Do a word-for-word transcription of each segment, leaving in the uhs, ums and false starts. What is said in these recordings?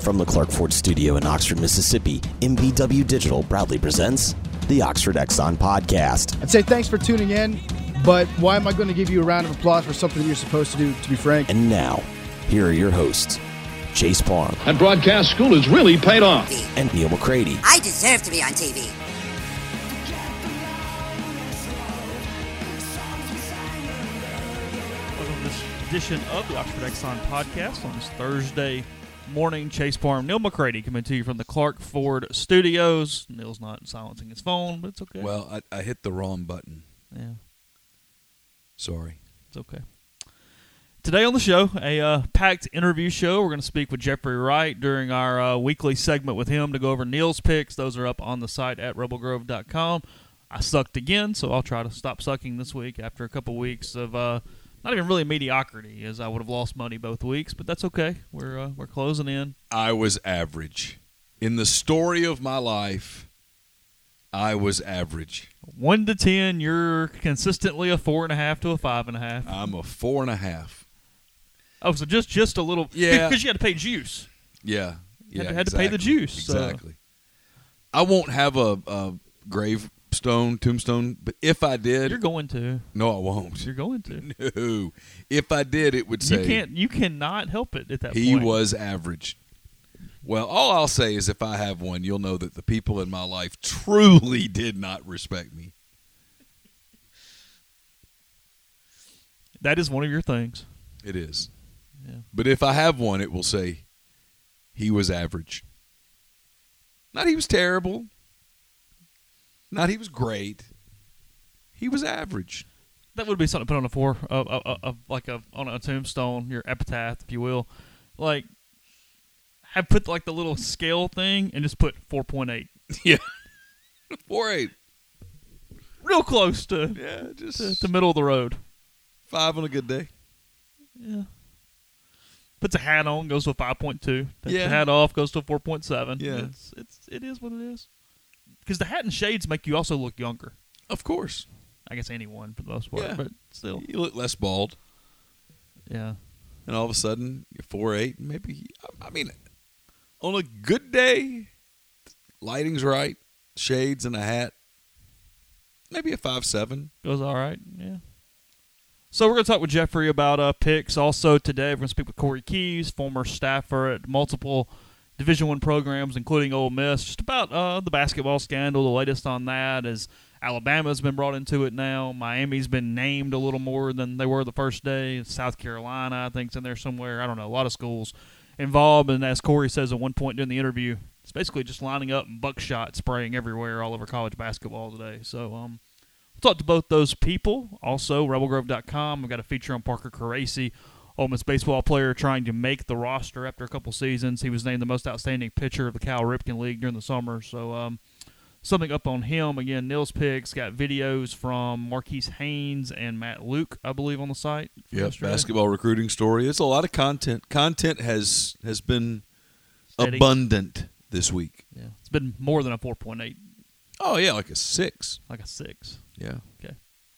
From the Clark Ford Studio in Oxford, Mississippi, M B W Digital proudly presents the Oxford Exxon Podcast. I'd say thanks for tuning in, but why am I going to give you a round of applause for something that you're supposed to do, to be frank? And now, here are your hosts, Chase Parham. And broadcast school has really paid off. And Neil McCready. I deserve to be on T V. Welcome to this edition of the Oxford Exxon Podcast on this Thursday morning. Chase Parham, Neil McCready coming to you from the Clark Ford Studios. Neil's not silencing his phone, but it's okay. Well, I, I hit the wrong button. Yeah. Sorry. It's okay. Today on the show, a uh, packed interview show. We're going to speak with Jeffrey Wright during our uh, weekly segment with him to go over Neil's picks. Those are up on the site at rebel grove dot com. I sucked again, so I'll try to stop sucking this week after a couple weeks of uh, not even really mediocrity, as I would have lost money both weeks, but that's okay. We're uh, we're closing in. I was average. In the story of my life, I was average. One to ten, you're consistently a four and a half to a five and a half. I'm a four and a half. Oh, so just just a little, yeah, because you had to pay juice. Yeah, yeah, had to, had exactly. to pay the juice. Exactly. So. I won't have a, a gravestone, tombstone, but if I did, you're going to. No, I won't. You're going to. No, if I did, it would say you can't. You cannot help it at that he point. He was average. Well, all I'll say is if I have one, you'll know that the people in my life truly did not respect me. That is one of your things. It is. Yeah. But if I have one, it will say he was average. Not he was terrible. Not he was great. He was average. That would be something to put on a four, uh, uh, uh, uh, like a on a tombstone, your epitaph, if you will. Like, have put like the little scale thing and just put four point eight. Yeah, four eight. Real close to yeah, just to, to middle of the road. Five on a good day. Yeah. Puts a hat on, goes to a five point two. Takes yeah. the hat off, goes to a four point seven. Yeah. It's, it's, it is what it is. Because the hat and shades make you also look younger. Of course. I guess anyone for the most part, yeah. but still. You look less bald. Yeah. And all of a sudden, you're four eight. Maybe, I mean, on a good day, lighting's right, shades and a hat, maybe a five seven. Goes all right, yeah. So we're going to talk with Jeffrey about uh, picks. Also today, we're going to speak with Corey Keys, former staffer at multiple Division One programs, including Ole Miss, just about uh, the basketball scandal, the latest on that, as Alabama's been brought into it now. Miami's been named a little more than they were the first day. South Carolina, I think, is in there somewhere. I don't know, a lot of schools involved. And as Corey says at one point during the interview, it's basically just lining up and buckshot spraying everywhere all over college basketball today. So, um, talk to both those people. Also, rebel grove dot com. We've got a feature on Parker Caracci, Ole Miss baseball player trying to make the roster after a couple seasons. He was named the most outstanding pitcher of the Cal Ripken League during the summer. So, um, something up on him. Again, Neil's picks got videos from Marquise Haynes and Matt Luke, I believe, on the site. Yep, basketball recruiting story. It's a lot of content. Content has has been Steady. abundant this week. Yeah, it's been more than a four point eight. Oh, yeah, like a six. Like a six. Yeah. Okay.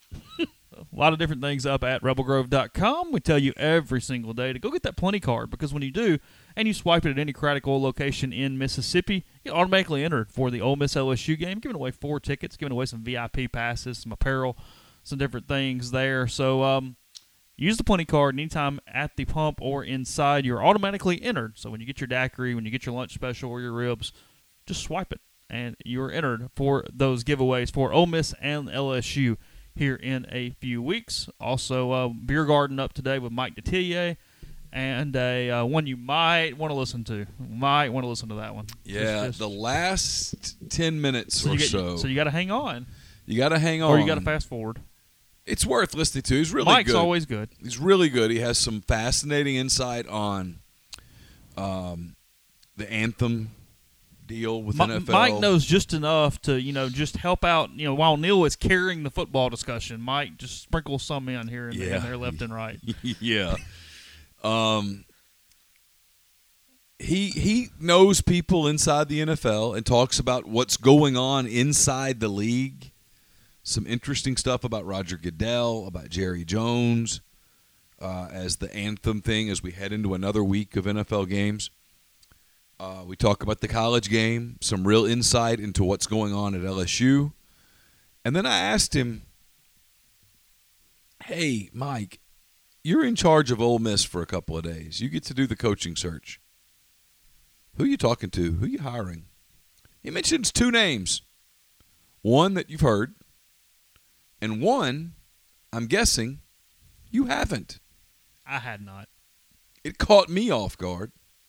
A lot of different things up at rebel grove dot com. We tell you every single day to go get that Plenty card, because when you do, and you swipe it at any Craddock Oil location in Mississippi, you automatically entered for the Ole Miss L S U game, giving away four tickets, giving away some V I P passes, some apparel, some different things there. So um, use the Plenty card anytime at the pump or inside. You're automatically entered. So when you get your daiquiri, when you get your lunch special or your ribs, just swipe it, and you're entered for those giveaways for Ole Miss and L S U here in a few weeks. Also, uh, Beer Garden up today with Mike Detillier, and a uh, one you might want to listen to. Might want to listen to that one. Yeah, just, just, the last ten minutes so or you get, so. So you got to hang on. You got to hang on. Or you got to fast forward. It's worth listening to. He's really Mike's good. Mike's always good. He's really good. He has some fascinating insight on um, the anthem deal with Ma- N F L. Mike knows just enough to, you know, just help out. You know, while Neil is carrying the football discussion, Mike just sprinkles some in here and, yeah. there, and there, left and right. yeah. Um. He he knows people inside the N F L and talks about what's going on inside the league. Some interesting stuff about Roger Goodell, about Jerry Jones, uh, as the anthem thing as we head into another week of N F L games. Uh, we talk about the college game, some real insight into what's going on at L S U. And then I asked him, hey, Mike, you're in charge of Ole Miss for a couple of days. You get to do the coaching search. Who are you talking to? Who are you hiring? He mentions two names. One that you've heard, and one, I'm guessing, you haven't. I had not. It caught me off guard.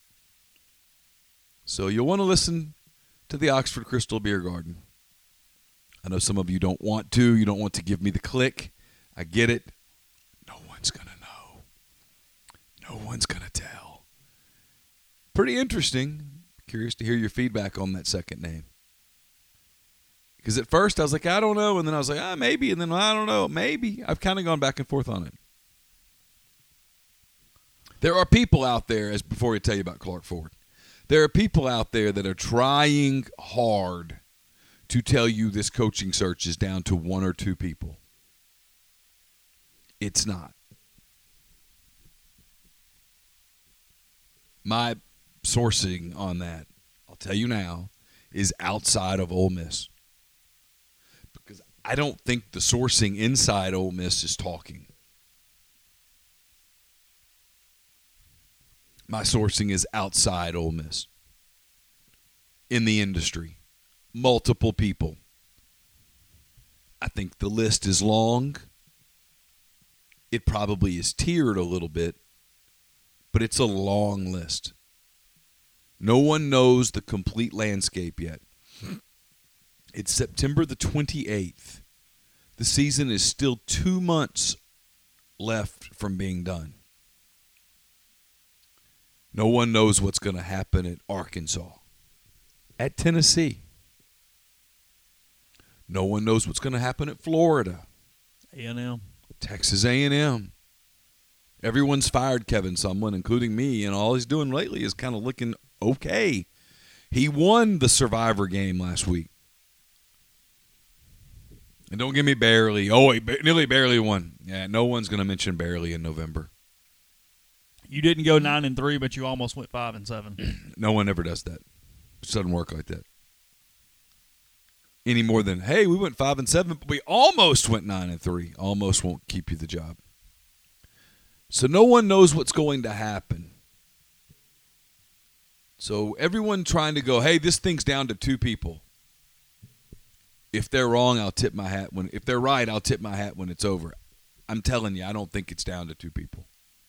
So you'll want to listen to the Oxford Crystal Beer Garden. I know some of you don't want to. You don't want to give me the click. I get it. No one's going to know. No one's going to tell. Pretty interesting. Curious to hear your feedback on that second name. Because at first I was like, I don't know. And then I was like, ah, maybe. And then I don't know. Maybe. I've kind of gone back and forth on it. There are people out there, as before we tell you about Clark Ford, there are people out there that are trying hard to tell you this coaching search is down to one or two people. It's not. My sourcing on that, I'll tell you now, is outside of Ole Miss. Because I don't think the sourcing inside Ole Miss is talking. My sourcing is outside Ole Miss. In the industry. Multiple people. I think the list is long. It probably is tiered a little bit, but it's a long list. No one knows the complete landscape yet. It's September the twenty-eighth. The season is still two months left from being done. No one knows what's going to happen at Arkansas, at Tennessee. No one knows what's going to happen at Florida, A and M, Texas A and M. Everyone's fired Kevin Sumlin, including me, and all he's doing lately is kind of looking okay. He won the Survivor game last week. And don't give me barely. Oh, he nearly barely won. Yeah, no one's going to mention barely in November. You didn't go nine and three, but you almost went five and seven. No one ever does that. It doesn't work like that. Any more than, hey, we went five and seven, but we almost went nine and three. Almost won't keep you the job. So no one knows what's going to happen. So everyone trying to go, hey, this thing's down to two people. If they're wrong, I'll tip my hat when. If they're right, I'll tip my hat when it's over. I'm telling you, I don't think it's down to two people.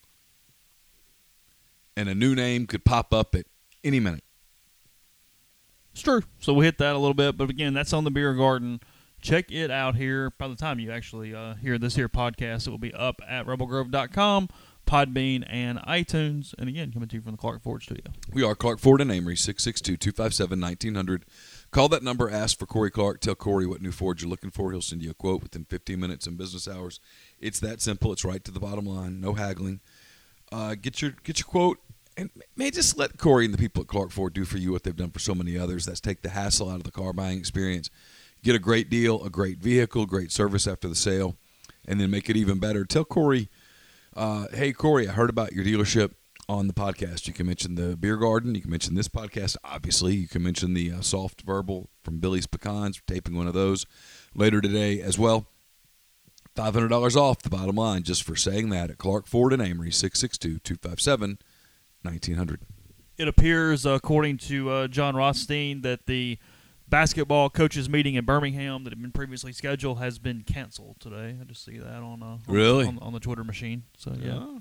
And a new name could pop up at any minute. It's true. So we hit that a little bit. But, again, that's on the Beer Garden. Check it out here. By the time you actually uh, hear this here podcast, it will be up at rebel grove dot com, Podbean, and iTunes. And, again, coming to you from the Clark Ford studio. We are Clark Ford and Amory, six six two, two five seven, one nine zero zero. Call that number, ask for Corey Clark. Tell Corey what new Ford you're looking for. He'll send you a quote within fifteen minutes in business hours. It's that simple. It's right to the bottom line. No haggling. Uh, get your get your quote. And may just let Corey and the people at Clark Ford do for you what they've done for so many others. That's take the hassle out of the car buying experience. Get a great deal, a great vehicle, great service after the sale, and then make it even better. Tell Corey, uh, hey, Corey, I heard about your dealership on the podcast. You can mention the Beer Garden. You can mention this podcast, obviously. You can mention the uh, Soft Verbal from Billy's Pecans. We're taping one of those later today as well. five hundred dollars off the bottom line just for saying that at Clark Ford and Amory, six six two, two five seven, nineteen hundred. It appears, uh, according to uh, John Rothstein, that the basketball coaches meeting in Birmingham that had been previously scheduled has been canceled today. I just see that on uh, really on, on the Twitter machine. So yeah, oh.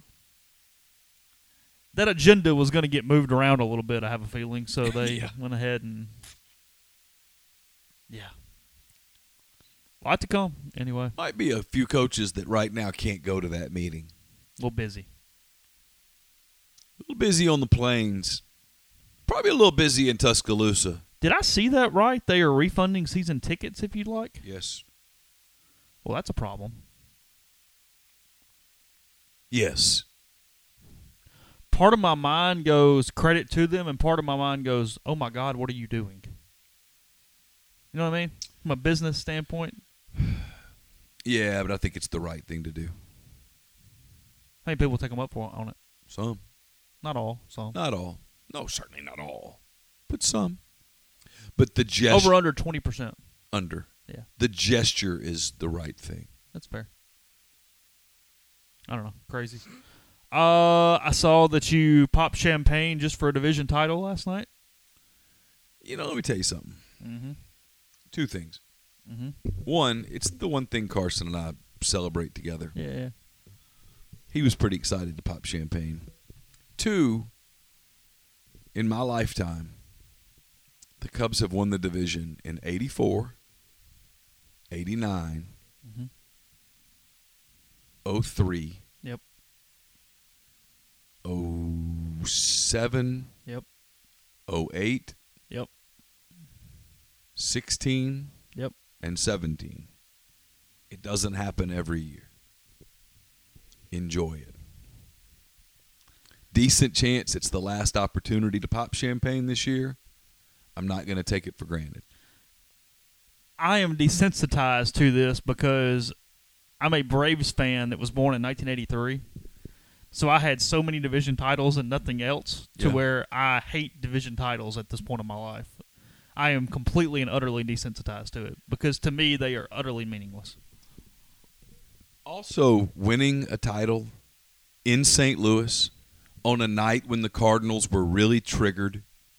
That agenda was going to get moved around a little bit, I have a feeling. So they yeah. went ahead and yeah, a lot to come anyway. Might be a few coaches that right now can't go to that meeting. A little busy. A little busy on the plains. Probably a little busy in Tuscaloosa. Did I see that right? They are refunding season tickets if you'd like? Yes. Well, that's a problem. Yes. Part of my mind goes credit to them, and part of my mind goes, oh, my God, what are you doing? You know what I mean? From a business standpoint. Yeah, but I think it's the right thing to do. How many people take them up for on it? Some. Not all. Some. Not all. No, certainly not all. but some. But the gesture Over under twenty percent. under. Yeah. The gesture is the right thing. That's fair. I don't know. Crazy. Uh, I saw that you popped champagne just for a division title last night. You know, let me tell you something. Mm-hmm. Two things. Mm-hmm. One, it's the one thing Carson and I celebrate together. Yeah. He was pretty excited to pop champagne. Two, in my lifetime, the Cubs have won the division in eighty-four, eighty-nine, Mm-hmm. oh three, Yep. oh seven, Yep. oh eight, Yep. sixteen, Yep. and seventeen. It doesn't happen every year. Enjoy it. Decent chance it's the last opportunity to pop champagne this year. I'm not going to take it for granted. I am desensitized to this because I'm a Braves fan that was born in nineteen eighty-three. So I had so many division titles and nothing else to Yeah. where I hate division titles at this point in my life. I am completely and utterly desensitized to it because to me they are utterly meaningless. Also, winning a title in Saint Louis on a night when the Cardinals were really triggered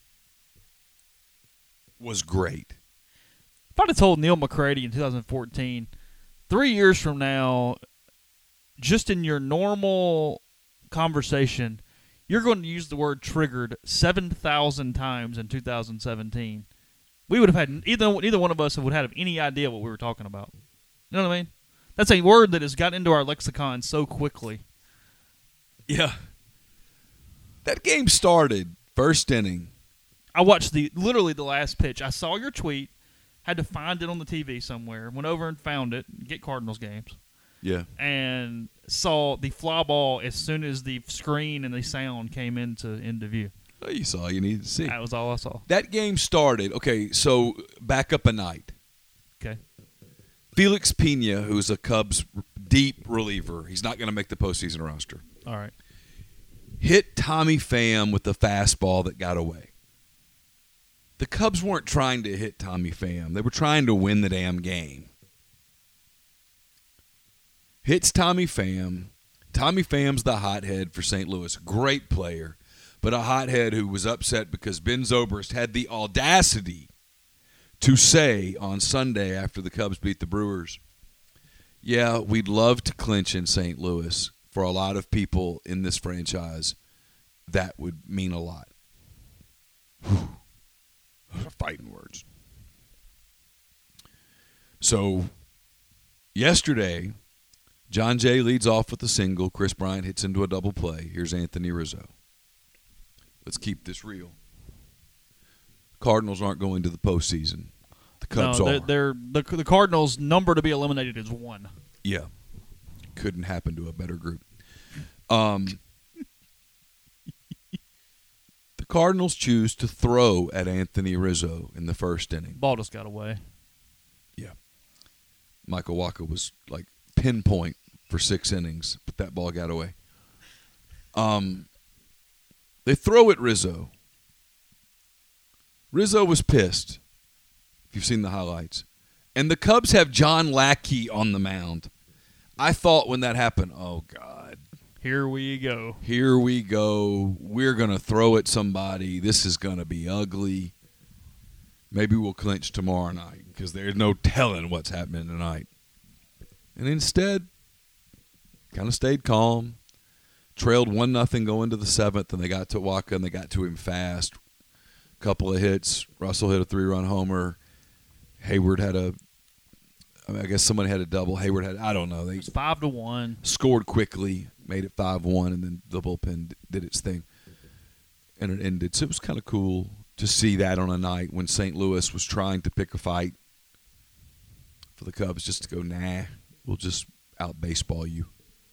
was great. If I'd have told Neil McCready in two thousand fourteen, three years from now, just in your normal conversation, you're going to use the word triggered seven thousand times in two thousand seventeen, we would have had, either, neither one of us would have any idea what we were talking about. You know what I mean? That's a word that has gotten into our lexicon so quickly. Yeah. That game started, first inning. I watched the literally the last pitch. I saw your tweet, had to find it on the T V somewhere, went over and found it, get Cardinals games, Yeah. and saw the fly ball as soon as the screen and the sound came into into view. Oh, you saw you needed to see. That was all I saw. That game started. Okay, so back up a night. Okay. Felix Pena, who's a Cubs deep reliever, he's not going to make the postseason roster, All right. hit Tommy Pham with the fastball that got away. The Cubs weren't trying to hit Tommy Pham. They were trying to win the damn game. Hits Tommy Pham. Tommy Pham's the hothead for Saint Louis. Great player, but a hothead who was upset because Ben Zobrist had the audacity to say on Sunday after the Cubs beat the Brewers, yeah, we'd love to clinch in Saint Louis. For a lot of people in this franchise, that would mean a lot. Whew. Those are fighting words. So, yesterday, John Jay leads off with a single. Chris Bryant hits into a double play. Here's Anthony Rizzo. Let's keep this real. Cardinals aren't going to the postseason. The Cubs no, they're, are. they're the the Cardinals' number to be eliminated is one. Yeah. Couldn't happen to a better group. Um, the Cardinals choose to throw at Anthony Rizzo in the first inning. Ball just got away. Yeah. Michael Wacha was like pinpoint for six innings, but that ball got away. Um, they throw at Rizzo. Rizzo was pissed, if you've seen the highlights. And the Cubs have John Lackey on the mound. I thought when that happened, oh, God. Here we go. Here we go. We're going to throw at somebody. This is going to be ugly. Maybe we'll clinch tomorrow night because there's no telling what's happening tonight. And instead, kind of stayed calm. Trailed one nothing going to the seventh, and they got to Wacha, and they got to him fast. Couple of hits. Russell hit a three-run homer. Hayward had a I, mean, I guess somebody had a double. Hayward had, I don't know. They It was five to one. Scored quickly, made it five one, and then the bullpen did its thing. And it ended. So it was kind of cool to see that on a night when Saint Louis was trying to pick a fight for the Cubs just to go, nah, we'll just out-baseball you.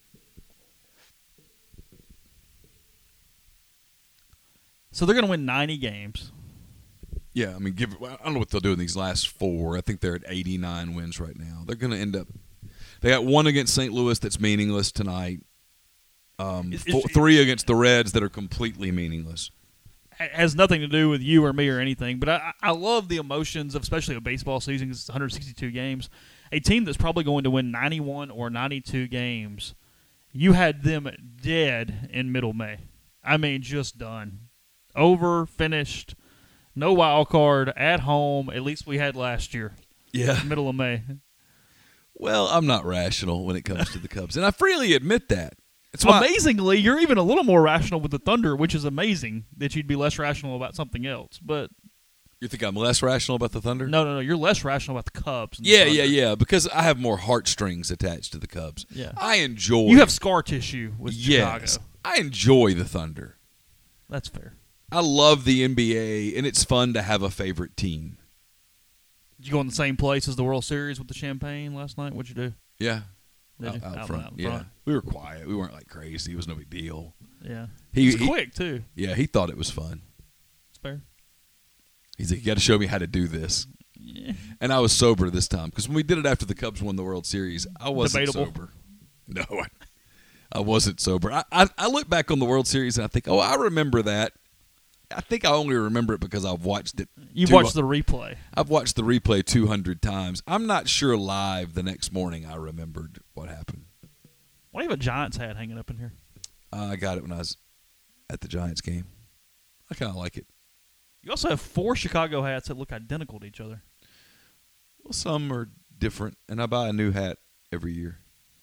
So they're going to win ninety games. Yeah, I mean, give. I don't know what they'll do in these last four. I think they're at eighty-nine wins right now. They're going to end up. They got one against Saint Louis that's meaningless tonight. Um, Is- four, is- three against the Reds that are completely meaningless. ha- has nothing to do with you or me or anything, but I, I love the emotions of especially a baseball season because it's one hundred sixty-two games. A team that's probably going to win ninety-one or ninety-two games, you had them dead in middle May. I mean, just done. Over, finished, no wild card, at home, at least we had last year. Yeah. Middle of May. Well, I'm not rational when it comes to the Cubs, and I freely admit that. It's why Amazingly, you're even a little more rational with the Thunder, which is amazing that you'd be less rational about something else. But you think I'm less rational about the Thunder? no, no, no, you're less rational about the Cubs. than the Yeah, Thunder. yeah, yeah, because I have more heartstrings attached to the Cubs. Yeah. I enjoy You have scar tissue with Yes. Chicago. I enjoy the Thunder. That's fair. I love the N B A, and it's fun to have a favorite team. Did you go in the same place as the World Series with the champagne last night? What'd you do? Yeah. Did Out, you? out Out- front. out in yeah. front. We were quiet. We weren't like crazy. It was no big deal. Yeah. He, It was he- quick, too. Yeah, he thought it was fun. It's fair. He's like, you got to show me how to do this. Yeah. And I was sober this time because when we did it after the Cubs won the World Series, I wasn't Debatable. sober. No, I, I wasn't sober. I, I I look back on the World Series and I think, oh, I remember that. I think I only remember it because I've watched it. You've two- watched the replay. I've watched the replay two hundred times. I'm not sure live the next morning I remembered what happened. Why do you have a Giants hat hanging up in here? Uh, I got it when I was at the Giants game. I kind of like it. You also have four Chicago hats that look identical to each other. Well, some are different, and I buy a new hat every year.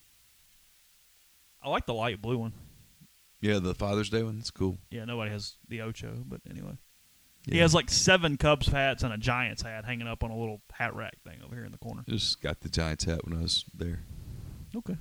I like the light blue one. Yeah, the Father's Day one. It's cool. Yeah, nobody has the Ocho, but anyway. Yeah. He has like seven Cubs hats and a Giants hat hanging up on a little hat rack thing over here in the corner. Just got the Giants hat when I was there. Okay.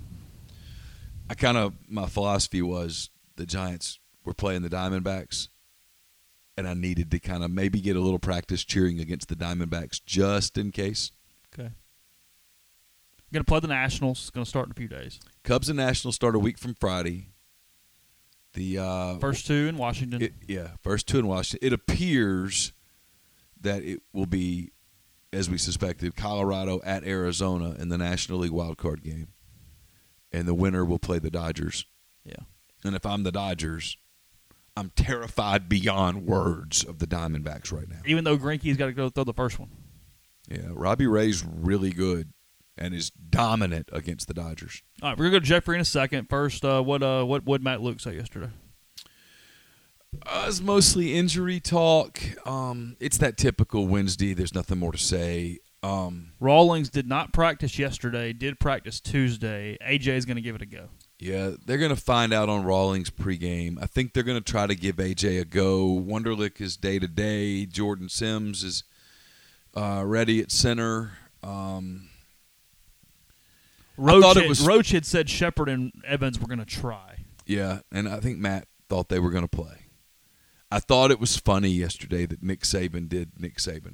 I kind of, my philosophy was the Giants were playing the Diamondbacks, and I needed to kind of maybe get a little practice cheering against the Diamondbacks just in case. Okay. Going to play the Nationals. It's going to start in a few days. Cubs and Nationals start a week from Friday. The uh, First two in Washington. It, yeah, first two in Washington. It appears that it will be, as we suspected, Colorado at Arizona in the National League wild card game. And the winner will play the Dodgers. Yeah. And if I'm the Dodgers, I'm terrified beyond words of the Diamondbacks right now. Even though Greinke's got to go throw the first one. Yeah, Robbie Ray's really good and is dominant against the Dodgers. All right, we're going to go to Jeffrey in a second. First, uh, what uh, what would Matt Luke say yesterday? Uh, it's mostly injury talk. Um, it's that typical Wednesday. There's nothing more to say. Um, Rawlings did not practice yesterday, did practice Tuesday. A J is going to give it a go. yeah, they're going to find out on Rawlings pregame. I think they're going to try to give A J a go. Wunderlich is day-to-day. Jordan Sims is uh, ready at center. Um, Roach, thought it had, was- Roach had said Shepard and Evans were going to try. yeah, and I think Matt thought they were going to play. I thought it was funny yesterday that Nick Saban did Nick Saban,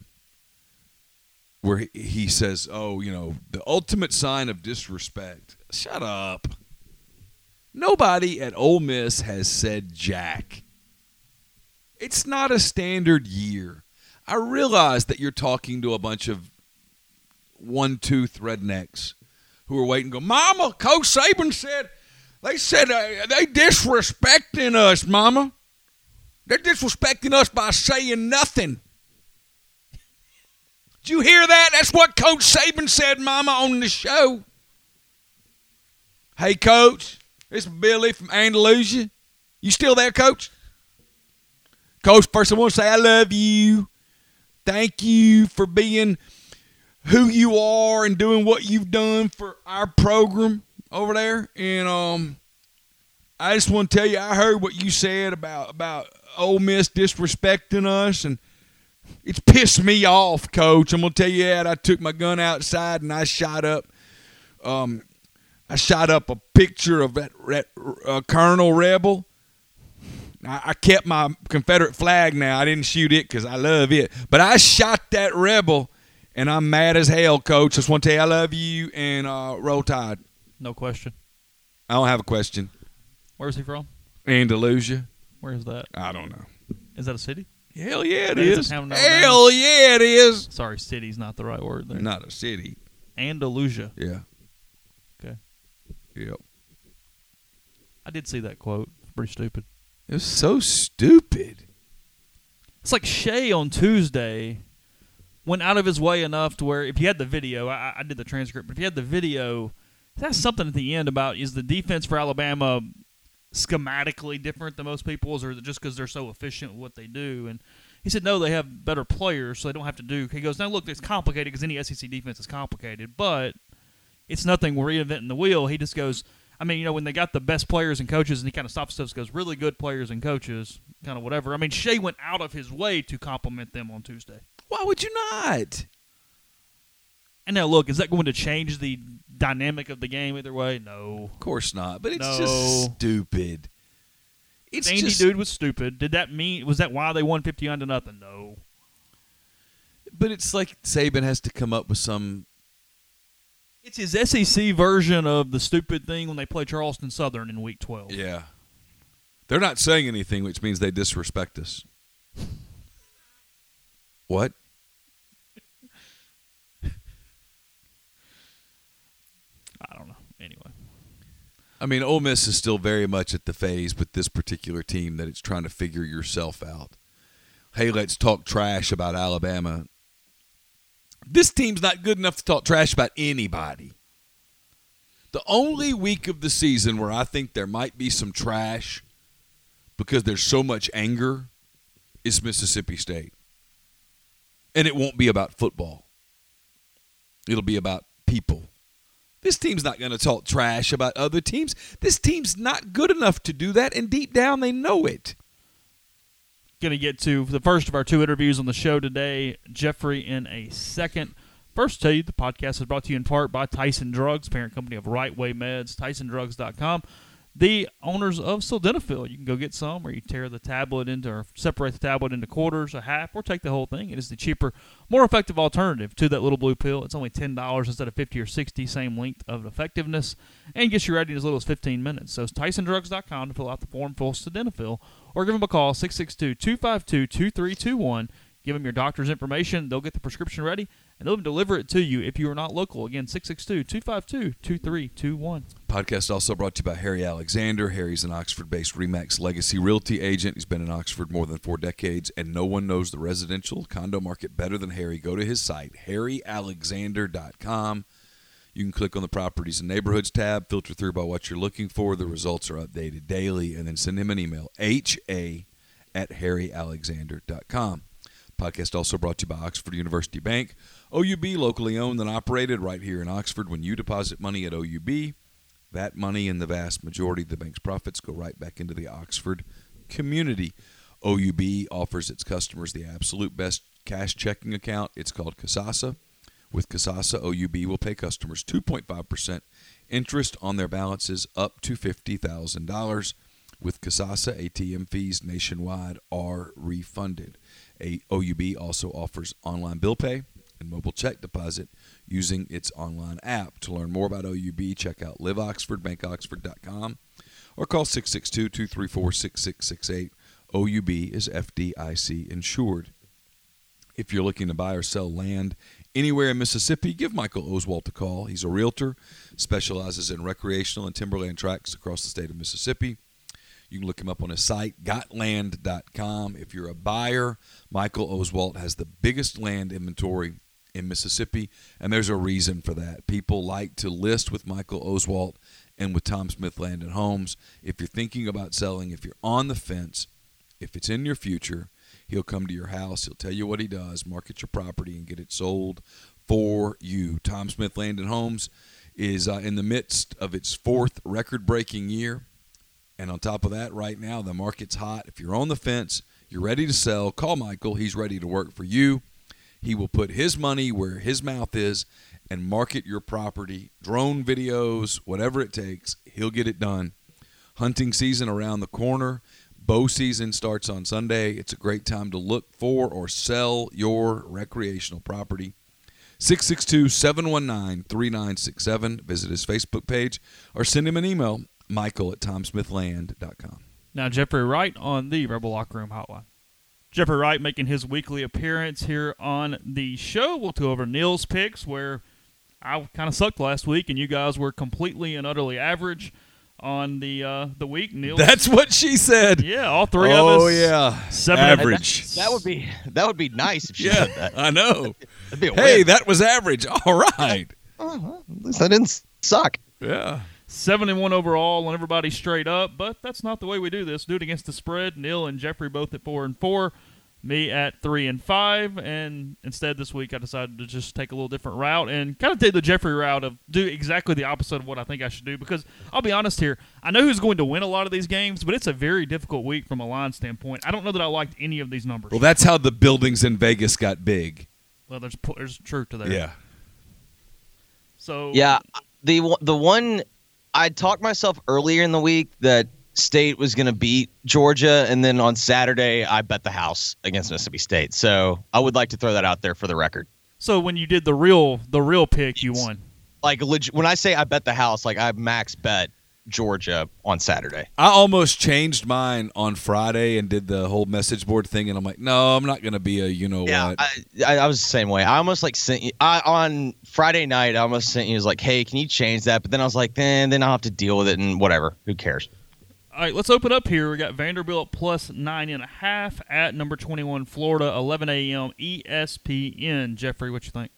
where he, he says, oh, you know, the ultimate sign of disrespect. Shut up. Nobody at Ole Miss has said jack. It's not a standard year. I realize that you're talking to a bunch of one-tooth rednecks who are waiting to go, Mama, Coach Saban said, they said uh, they disrespecting us, Mama. They're disrespecting us by saying nothing. Did you hear that? That's what Coach Saban said, Mama, on the show. Hey, Coach, this is Billy from Andalusia. You still there, Coach? Coach, first I want to say I love you. Thank you for being who you are and doing what you've done for our program over there. And um, I just want to tell you, I heard what you said about, about Ole Miss disrespecting us, and it's pissed me off, Coach. I'm going to tell you that. I took my gun outside and I shot up um, I shot up a picture of that, that uh, Colonel Rebel. I, I kept my Confederate flag now. I didn't shoot it because I love it. But I shot that Rebel, and I'm mad as hell, Coach. Just want to tell you I love you, and uh, roll tide. No question. I don't have a question. Where's he from? Andalusia? Where is that? I don't know. Is that a city? Hell yeah, it That is a is. town in Hell yeah, it is. Sorry, city's not the right word there. Not a city. Andalusia. Yeah. Okay. Yep. I did see that quote. It's pretty stupid. It was so stupid. It's like Shea on Tuesday went out of his way enough to where if you had the video, I, I did the transcript, but if you had the video, that's something at the end about is the defense for Alabama schematically different than most people's, or is it just because they're so efficient with what they do? And he said, no, they have better players, so they don't have to do. He goes, now, look, it's complicated because any S E C defense is complicated, but it's nothing we're reinventing the wheel. He just goes, I mean, you know, when they got the best players and coaches, and he kind of stops stuff, goes, really good players and coaches, kind of whatever. I mean, Shea went out of his way to compliment them on Tuesday. Why would you not? And now, look, is that going to change the dynamic of the game either way? No. Of course not, but it's No. just stupid. It's Sandy just, dude was stupid. Did that mean, was that why they won fifty-nine to nothing? No. But it's like Saban has to come up with some. It's his S E C version of the stupid thing when they play Charleston Southern in Week twelve. Yeah. They're not saying anything, which means they disrespect us. What? I don't know. Anyway. I mean, Ole Miss is still very much at the phase with this particular team that it's trying to figure yourself out. Hey, let's talk trash about Alabama. This team's not good enough to talk trash about anybody. The only week of the season where I think there might be some trash because there's so much anger is Mississippi State. And it won't be about football. It'll be about people. This team's not going to talk trash about other teams. This team's not good enough to do that, and deep down they know it. Going to get to the first of our two interviews on the show today, Jeffrey, in a second. First, tell you the podcast is brought to you in part by Tyson Drugs, parent company of Right Way Meds, Tyson Drugs dot com. The owners of Sildenafil. You can go get some, or you tear the tablet into, or separate the tablet into quarters, a half, or take the whole thing. It is the cheaper, more effective alternative to that little blue pill. It's only ten dollars instead of fifty or sixty, same length of effectiveness, and gets you ready in as little as fifteen minutes. So it's Tyson Drugs dot com to fill out the form for Sildenafil, or give them a call, six six two, two five two, two three two one. Give them your doctor's information. They'll get the prescription ready, and they'll deliver it to you if you are not local. Again, six six two, two five two, two three two one. Podcast also brought to you by Harry Alexander. Harry's an Oxford-based RE/MAX legacy realty agent. He's been in Oxford more than four decades, and no one knows the residential condo market better than Harry. Go to his site, harry alexander dot com. You can click on the Properties and Neighborhoods tab, filter through by what you're looking for. The results are updated daily, and then send him an email, ha at harry alexander dot com. Podcast also brought to you by Oxford University Bank. O U B, locally owned and operated right here in Oxford. When you deposit money at O U B, that money and the vast majority of the bank's profits go right back into the Oxford community. O U B offers its customers the absolute best cash checking account. It's called Kasasa. With Kasasa, O U B will pay customers two point five percent interest on their balances up to fifty thousand dollars. With Kasasa, A T M fees nationwide are refunded. A O U B also offers online bill pay and mobile check deposit using its online app. To learn more about O U B, check out live oxford bank oxford dot com or call six six two, two three four, six six six eight. O U B is F D I C insured. If you're looking to buy or sell land anywhere in Mississippi, give Michael Oswalt a call. He's a realtor, specializes in recreational and timberland tracts across the state of Mississippi. You can look him up on his site, got land dot com. If you're a buyer, Michael Oswalt has the biggest land inventory in Mississippi, and there's a reason for that. People like to list with Michael Oswalt and with Tom Smith Land and Homes. If you're thinking about selling, if you're on the fence, if it's in your future, he'll come to your house. He'll tell you what he does, market your property, and get it sold for you. Tom Smith Land and Homes is uh, in the midst of its fourth record-breaking year. And on top of that, right now, the market's hot. If you're on the fence, you're ready to sell, call Michael. He's ready to work for you. He will put his money where his mouth is and market your property, drone videos, whatever it takes. He'll get it done. Hunting season around the corner. Bow season starts on Sunday. It's a great time to look for or sell your recreational property. six six two, seven one nine, three nine six seven. Visit his Facebook page or send him an email, Michael at tom smith land dot com. Now, Jeffrey Wright on the Rebel Locker Room Hotline. Jeffrey Wright making his weekly appearance here on the show. We'll go over Neil's picks, where I kind of sucked last week, and you guys were completely and utterly average. on the uh, the week, Neil. That's what she said. Yeah, all three of us. Oh yeah, Seven average. That would be that would be nice if she Yeah, said that. I know. That'd be a Hey, win. that was average. All right. Oh, well, at least I didn't suck. Yeah. Seven and one overall on everybody straight up, but that's not the way we do this. Do it against the spread. Neil and Jeffrey both at four and four. Me at three and five, and instead this week I decided to just take a little different route and kind of take the Jeffrey route of do exactly the opposite of what I think I should do. Because I'll be honest here, I know who's going to win a lot of these games, but it's a very difficult week from a line standpoint. I don't know that I liked any of these numbers. Well, that's how the buildings in Vegas got big. Well, there's there's truth to that. Yeah. So Yeah, the the one I talked myself earlier in the week that State was going to beat Georgia, and then on Saturday I bet the house against Mississippi State. So I would like to throw that out there for the record. So when you did the real the real pick, you won. Like legit, when I say I bet the house, like I max bet Georgia on Saturday. I almost changed mine on Friday and did the whole message board thing, and I'm like, no, I'm not going to be a you know Yeah, what. I, I, I was the same way. I almost like sent you I, on Friday night. I almost sent you was like, hey, can you change that? But then I was like, then then I'll have to deal with it and whatever. Who cares? All right, let's open up here. We got Vanderbilt plus nine and a half at number twenty-one, Florida, eleven a.m. E S P N. Jeffrey, what you think?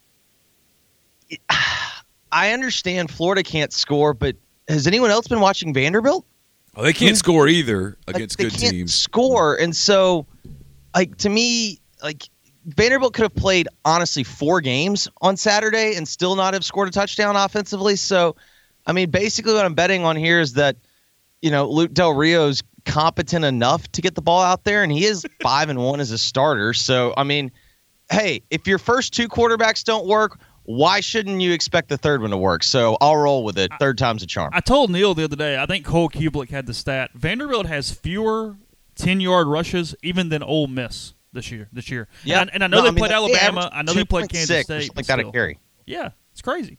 I understand Florida can't score, but has anyone else been watching Vanderbilt? Oh, they can't score either Like, against they good can't teams. score, and so, like to me, like Vanderbilt could have played honestly four games on Saturday and still not have scored a touchdown offensively. So, I mean, basically, what I'm betting on here is that you know Luke Del Rio's competent enough to get the ball out there, and he is five and one as a starter. So, I mean, hey, if your first two quarterbacks don't work, why shouldn't you expect the third one to work? So I'll roll with it. Third time's a charm. I told Neil the other day, I think Cole Kubelik had the stat. Vanderbilt has fewer ten-yard rushes even than Ole Miss this year. This year, Yeah. and I, and I know No, they I mean, played they Alabama. averaged I know they played Kansas two point six or State. something but like that a still. carry. Yeah, it's crazy.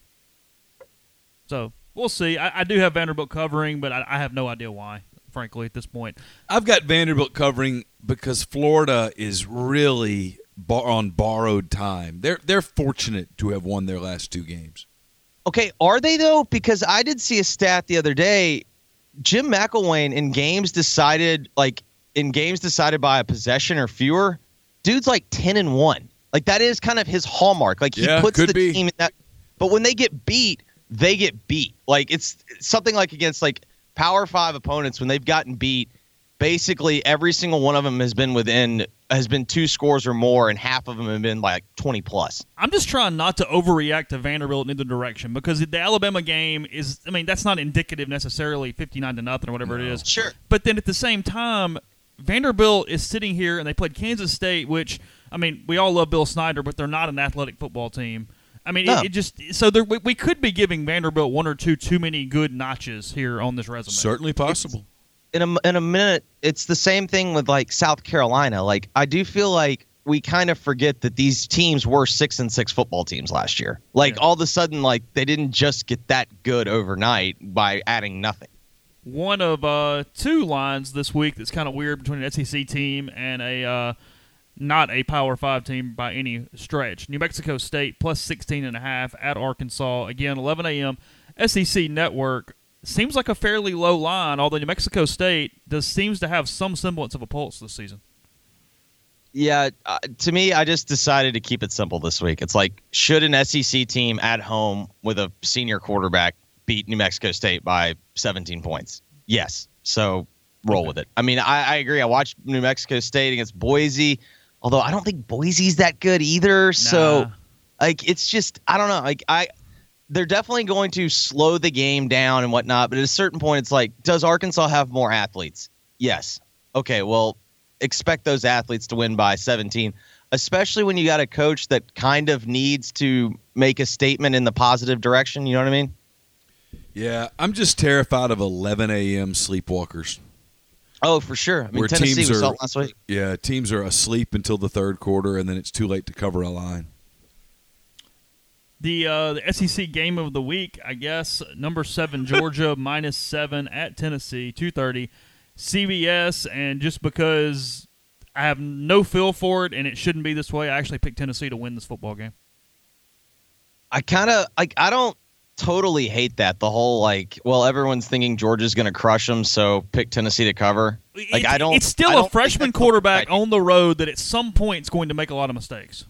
So we'll see. I, I do have Vanderbilt covering, but I, I have no idea why, frankly, at this point. I've got Vanderbilt covering because Florida is really bar- on borrowed time. They're they're fortunate to have won their last two games. Okay, are they though? Because I did see a stat the other day. Jim McElwain in games decided like in games decided by a possession or fewer, dude's like ten and one. Like that is kind of his hallmark. Like he Yeah, puts could the be. team in that. But when they get beat, they get beat. Like it's, it's something like against like Power Five opponents when they've gotten beat. Basically, every single one of them has been within has been two scores or more, and half of them have been like twenty plus. I'm just trying not to overreact to Vanderbilt in either direction because the Alabama game is, I mean, that's not indicative necessarily fifty-nine to nothing or whatever it is. Sure. But then at the same time, Vanderbilt is sitting here and they played Kansas State, which, I mean, we all love Bill Snyder, but they're not an athletic football team. I mean, No. it, it just, so there, we, we could be giving Vanderbilt one or two too many good notches here on this resume. Certainly possible. in a in a minute, it's the same thing with like South Carolina. Like I do feel like we kind of forget that these teams were six and six football teams last year. Like Yeah. all of a sudden, like they didn't just get that good overnight by adding nothing. One of uh, two lines this week that's kind of weird between an S E C team and a uh, not a Power Five team by any stretch. New Mexico State plus sixteen and a half at Arkansas. Again, eleven a.m. S E C Network. Seems like a fairly low line, although New Mexico State does seems to have some semblance of a pulse this season. Yeah, uh, to me, I just decided to keep it simple this week. It's like, should an S E C team at home with a senior quarterback beat New Mexico State by seventeen points? Yes. So roll with it. I mean, I, I agree. I watched New Mexico State against Boise, although I don't think Boise's that good either. So, Nah. like, it's just, I don't know. Like, I. They're definitely going to slow the game down and whatnot, but at a certain point, it's like, does Arkansas have more athletes? Yes. Okay, well, expect those athletes to win by seventeen, especially when you got a coach that kind of needs to make a statement in the positive direction. You know what I mean? Yeah, I'm just terrified of eleven a.m. sleepwalkers. Oh, for sure. I mean, Where Tennessee teams was are- out last week. Yeah, teams are asleep until the third quarter, and then it's too late to cover a line. The, uh, the S E C game of the week, I guess, number seven Georgia minus seven at Tennessee, two thirty, C B S, and just because I have no feel for it and it shouldn't be this way, I actually picked Tennessee to win this football game. I kind of like. I don't. totally hate that. The whole like, well, everyone's thinking Georgia's going to crush them, so pick Tennessee to cover. Like it's, I don't. It's still I a don't freshman quarterback on the road that at some point is going to make a lot of mistakes.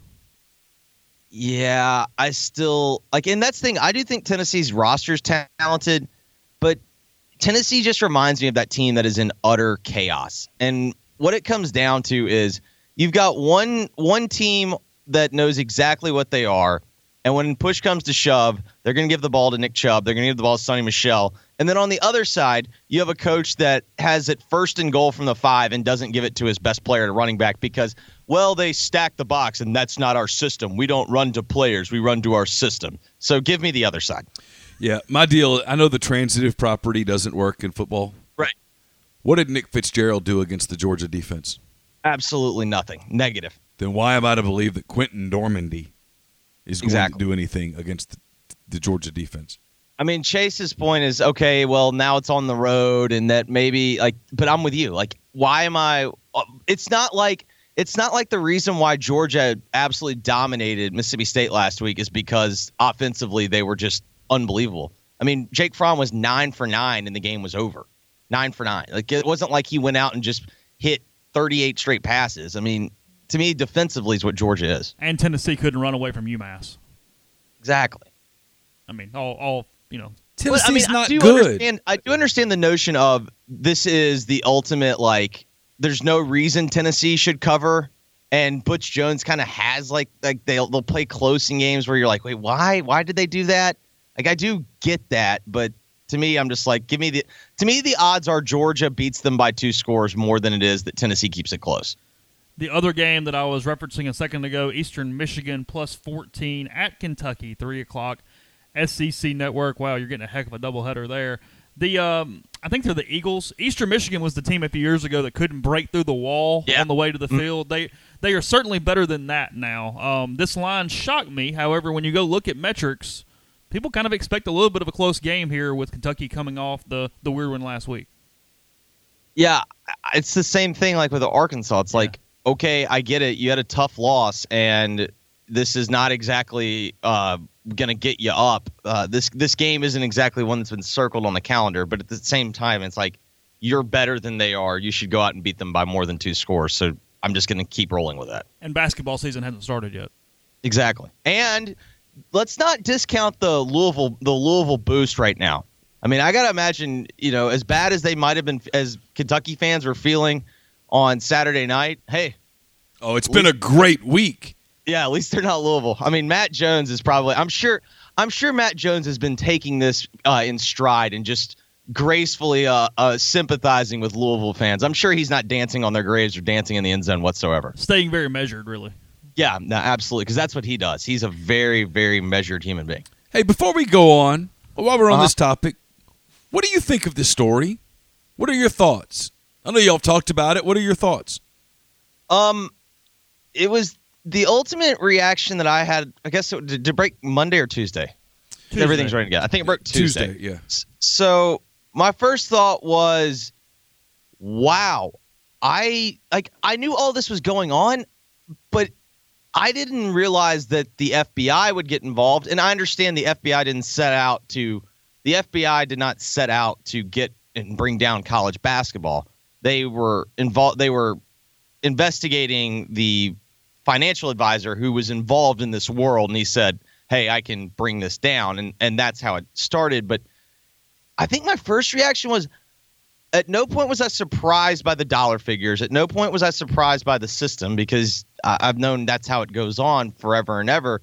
Yeah, I still like, and that's the thing. I do think Tennessee's roster's talented, but Tennessee just reminds me of that team that is in utter chaos. And what it comes down to is you've got one one team that knows exactly what they are, and when push comes to shove, they're going to give the ball to Nick Chubb. They're going to give the ball to Sonny Michel. And then on the other side, you have a coach that has it first and goal from the five and doesn't give it to his best player to running back because, well, they stack the box, and that's not our system. We don't run to players. We run to our system. So give me the other side. Yeah, my deal, I know the transitive property doesn't work in football. Right. What did Nick Fitzgerald do against the Georgia defense? Absolutely nothing. Negative. Then why am I to believe that Quentin Dormandy is going Exactly. to do anything against the, the Georgia defense? I mean, Chase's point is, okay, well, now it's on the road and that maybe, like, but I'm with you. Like, why am I – it's not like it's not like the reason why Georgia absolutely dominated Mississippi State last week is because offensively they were just unbelievable. I mean, Jake Fromm was nine for nine and the game was over. Nine for nine. Like, it wasn't like he went out and just hit thirty-eight straight passes. I mean, to me, defensively is what Georgia is. And Tennessee couldn't run away from UMass. Exactly. I mean, all, all you know. Tennessee's I mean, not I do good. Understand, I do understand the notion of this is the ultimate, like, there's no reason Tennessee should cover. And Butch Jones kind of has, like, like they'll, they'll play close in games where you're like, wait, why? Why did they do that? Like, I do get that. But to me, I'm just like, give me the – to me, the odds are Georgia beats them by two scores more than it is that Tennessee keeps it close. The other game that I was referencing a second ago, Eastern Michigan plus fourteen at Kentucky, three o'clock. S E C Network. Wow, you're getting a heck of a doubleheader there. The um, I think they're the Eagles. Eastern Michigan was the team a few years ago that couldn't break through the wall yeah. on the way to the mm-hmm. field. They they are certainly better than that now. Um, this line shocked me. However, when you go look at metrics, people kind of expect a little bit of a close game here with Kentucky coming off the, the weird one last week. Yeah, it's the same thing like with Arkansas. It's yeah. like, okay, I get it. You had a tough loss, and this is not exactly uh, – going to get you up. Uh, this this game isn't exactly one that's been circled on the calendar, but at the same time, it's like you're better than they are. You should go out and beat them by more than two scores. So I'm just going to keep rolling with that. And basketball season hasn't started yet. Exactly. And let's not discount the Louisville the Louisville boost right now. I mean, I got to imagine, you know, as bad as they might have been, as Kentucky fans were feeling on Saturday night, hey. Oh, it's been a great week. Yeah, at least they're not Louisville. I mean, Matt Jones is probably. I'm sure. I'm sure Matt Jones has been taking this uh, in stride and just gracefully uh, uh, sympathizing with Louisville fans. I'm sure he's not dancing on their graves or dancing in the end zone whatsoever. Staying very measured, really. Yeah, no, absolutely, because that's what he does. He's a very, very measured human being. Hey, before we go on, while we're on uh-huh. this topic, what do you think of this story? What are your thoughts? I know y'all talked about it. What are your thoughts? Um, it was. The ultimate reaction that I had, I guess, it, did it break Monday or Tuesday? Tuesday? Everything's ready to go. I think it broke Tuesday. Tuesday, yeah. So my first thought was, wow, I like I knew all this was going on, but I didn't realize that the F B I would get involved. And I understand the F B I didn't set out to, the F B I did not set out to get and bring down college basketball. They were involved. They were investigating the financial advisor who was involved in this world, and he said, hey, I can bring this down, and and that's how it started. But I think my first reaction was, at no point was I surprised by the dollar figures. At no point was I surprised by the system, because I, I've known that's how it goes on forever and ever.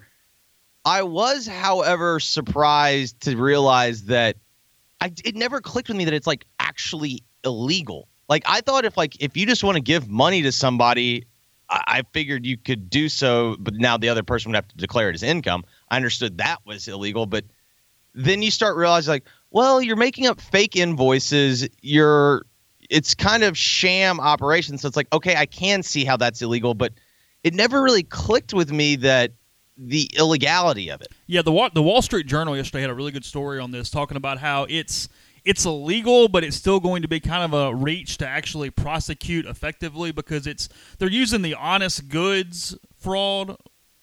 I was, however, surprised to realize that I, it never clicked with me that it's like actually illegal. Like, I thought if like if you just want to give money to somebody, I figured you could do so, but now the other person would have to declare it as income. I understood that was illegal, but then you start realizing, like, well, you're making up fake invoices. You're, it's kind of sham operation. So it's like, okay, I can see how that's illegal, but it never really clicked with me that the illegality of it. Yeah, the the Wall Street Journal yesterday had a really good story on this, talking about how it's it's illegal, but it's still going to be kind of a reach to actually prosecute effectively, because it's they're using the honest goods fraud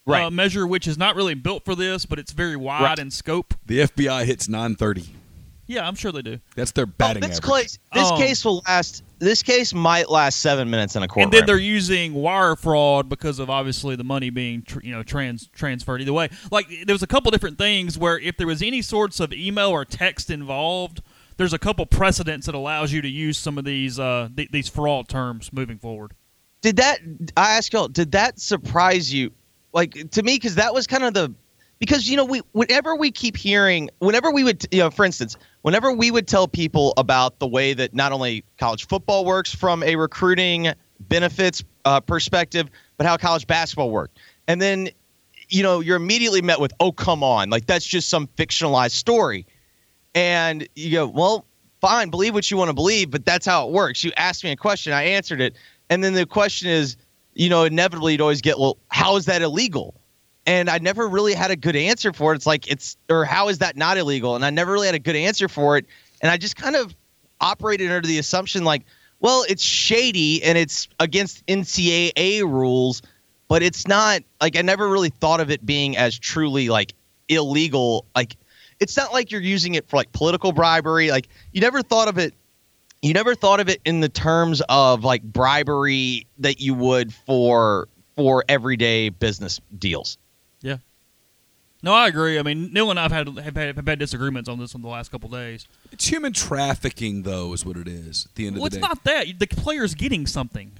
Right. uh, measure, which is not really built for this, but it's very wide Right. in scope. The F B I hits nine thirty. Yeah, I'm sure they do. That's their Oh, batting this average. case, this Um, case will last. This case might last seven minutes in a courtroom. And then they're using wire fraud because of obviously the money being tr- you know trans transferred either way. Like there was a couple different things where if there was any sorts of email or text involved, there's a couple precedents that allows you to use some of these uh, th- these fraud terms moving forward. Did that? I ask y'all. Did that surprise you? Like to me, because that was kind of the because you know we whenever we keep hearing whenever we would you know for instance whenever we would tell people about the way that not only college football works from a recruiting benefits uh, perspective, but how college basketball worked, and then you know you're immediately met with, oh come on, like that's just some fictionalized story, and you go, well fine, believe what you want to believe, but that's how it works. You asked me a question, I answered it, and then the question is, you know, inevitably you'd always get, well, how is that illegal? And I never really had a good answer for it. It's like it's, or how is that not illegal? And I never really had a good answer for it. And I just kind of operated under the assumption like, well, it's shady and it's against N C double A rules, but it's not like, I never really thought of it being as truly like illegal. Like, it's not like you're using it for like political bribery. Like you never thought of it. You never thought of it in the terms of like bribery that you would for for everyday business deals. Yeah. No, I agree. I mean, Neil and I've had have had, have had disagreements on this in the last couple of days. It's human trafficking, though, is what it is at the end Well, of it's the day. not that the player's getting something.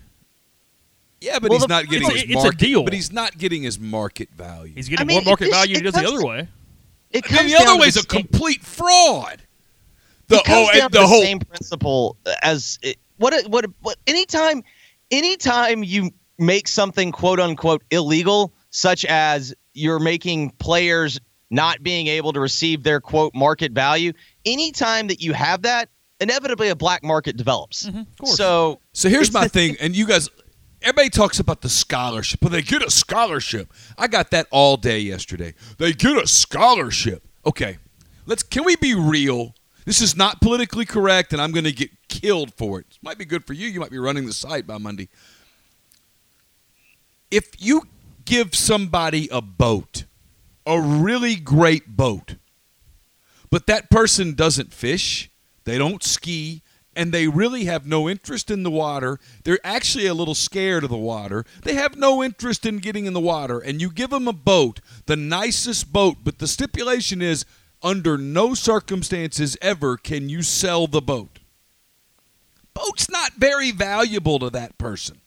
Yeah, but Well, he's the- not getting it's a- his it's a market. deal. But he's not getting his market value. He's getting I mean, more market it- value than he it does the comes- other way. It comes and the other down to way is the a same- complete fraud. The it comes oh, down and to the the whole same principle as it, what it- what it- what anytime anytime you make something quote unquote illegal, such as you're making players not being able to receive their quote market value, anytime that you have that, inevitably a black market develops. Mm-hmm, of course. So So here's it's my the- thing, and you guys, everybody talks about the scholarship. Well, they get a scholarship. I got that all day yesterday. They get a scholarship. Okay, let's. Can we be real? This is not politically correct, and I'm going to get killed for it. This might be good for you. You might be running the site by Monday. If you give somebody a boat, a really great boat, but that person doesn't fish, they don't ski, and they really have no interest in the water. They're actually a little scared of the water. They have no interest in getting in the water. And you give them a boat, the nicest boat, but the stipulation is under no circumstances ever can you sell the boat. Boat's not very valuable to that person.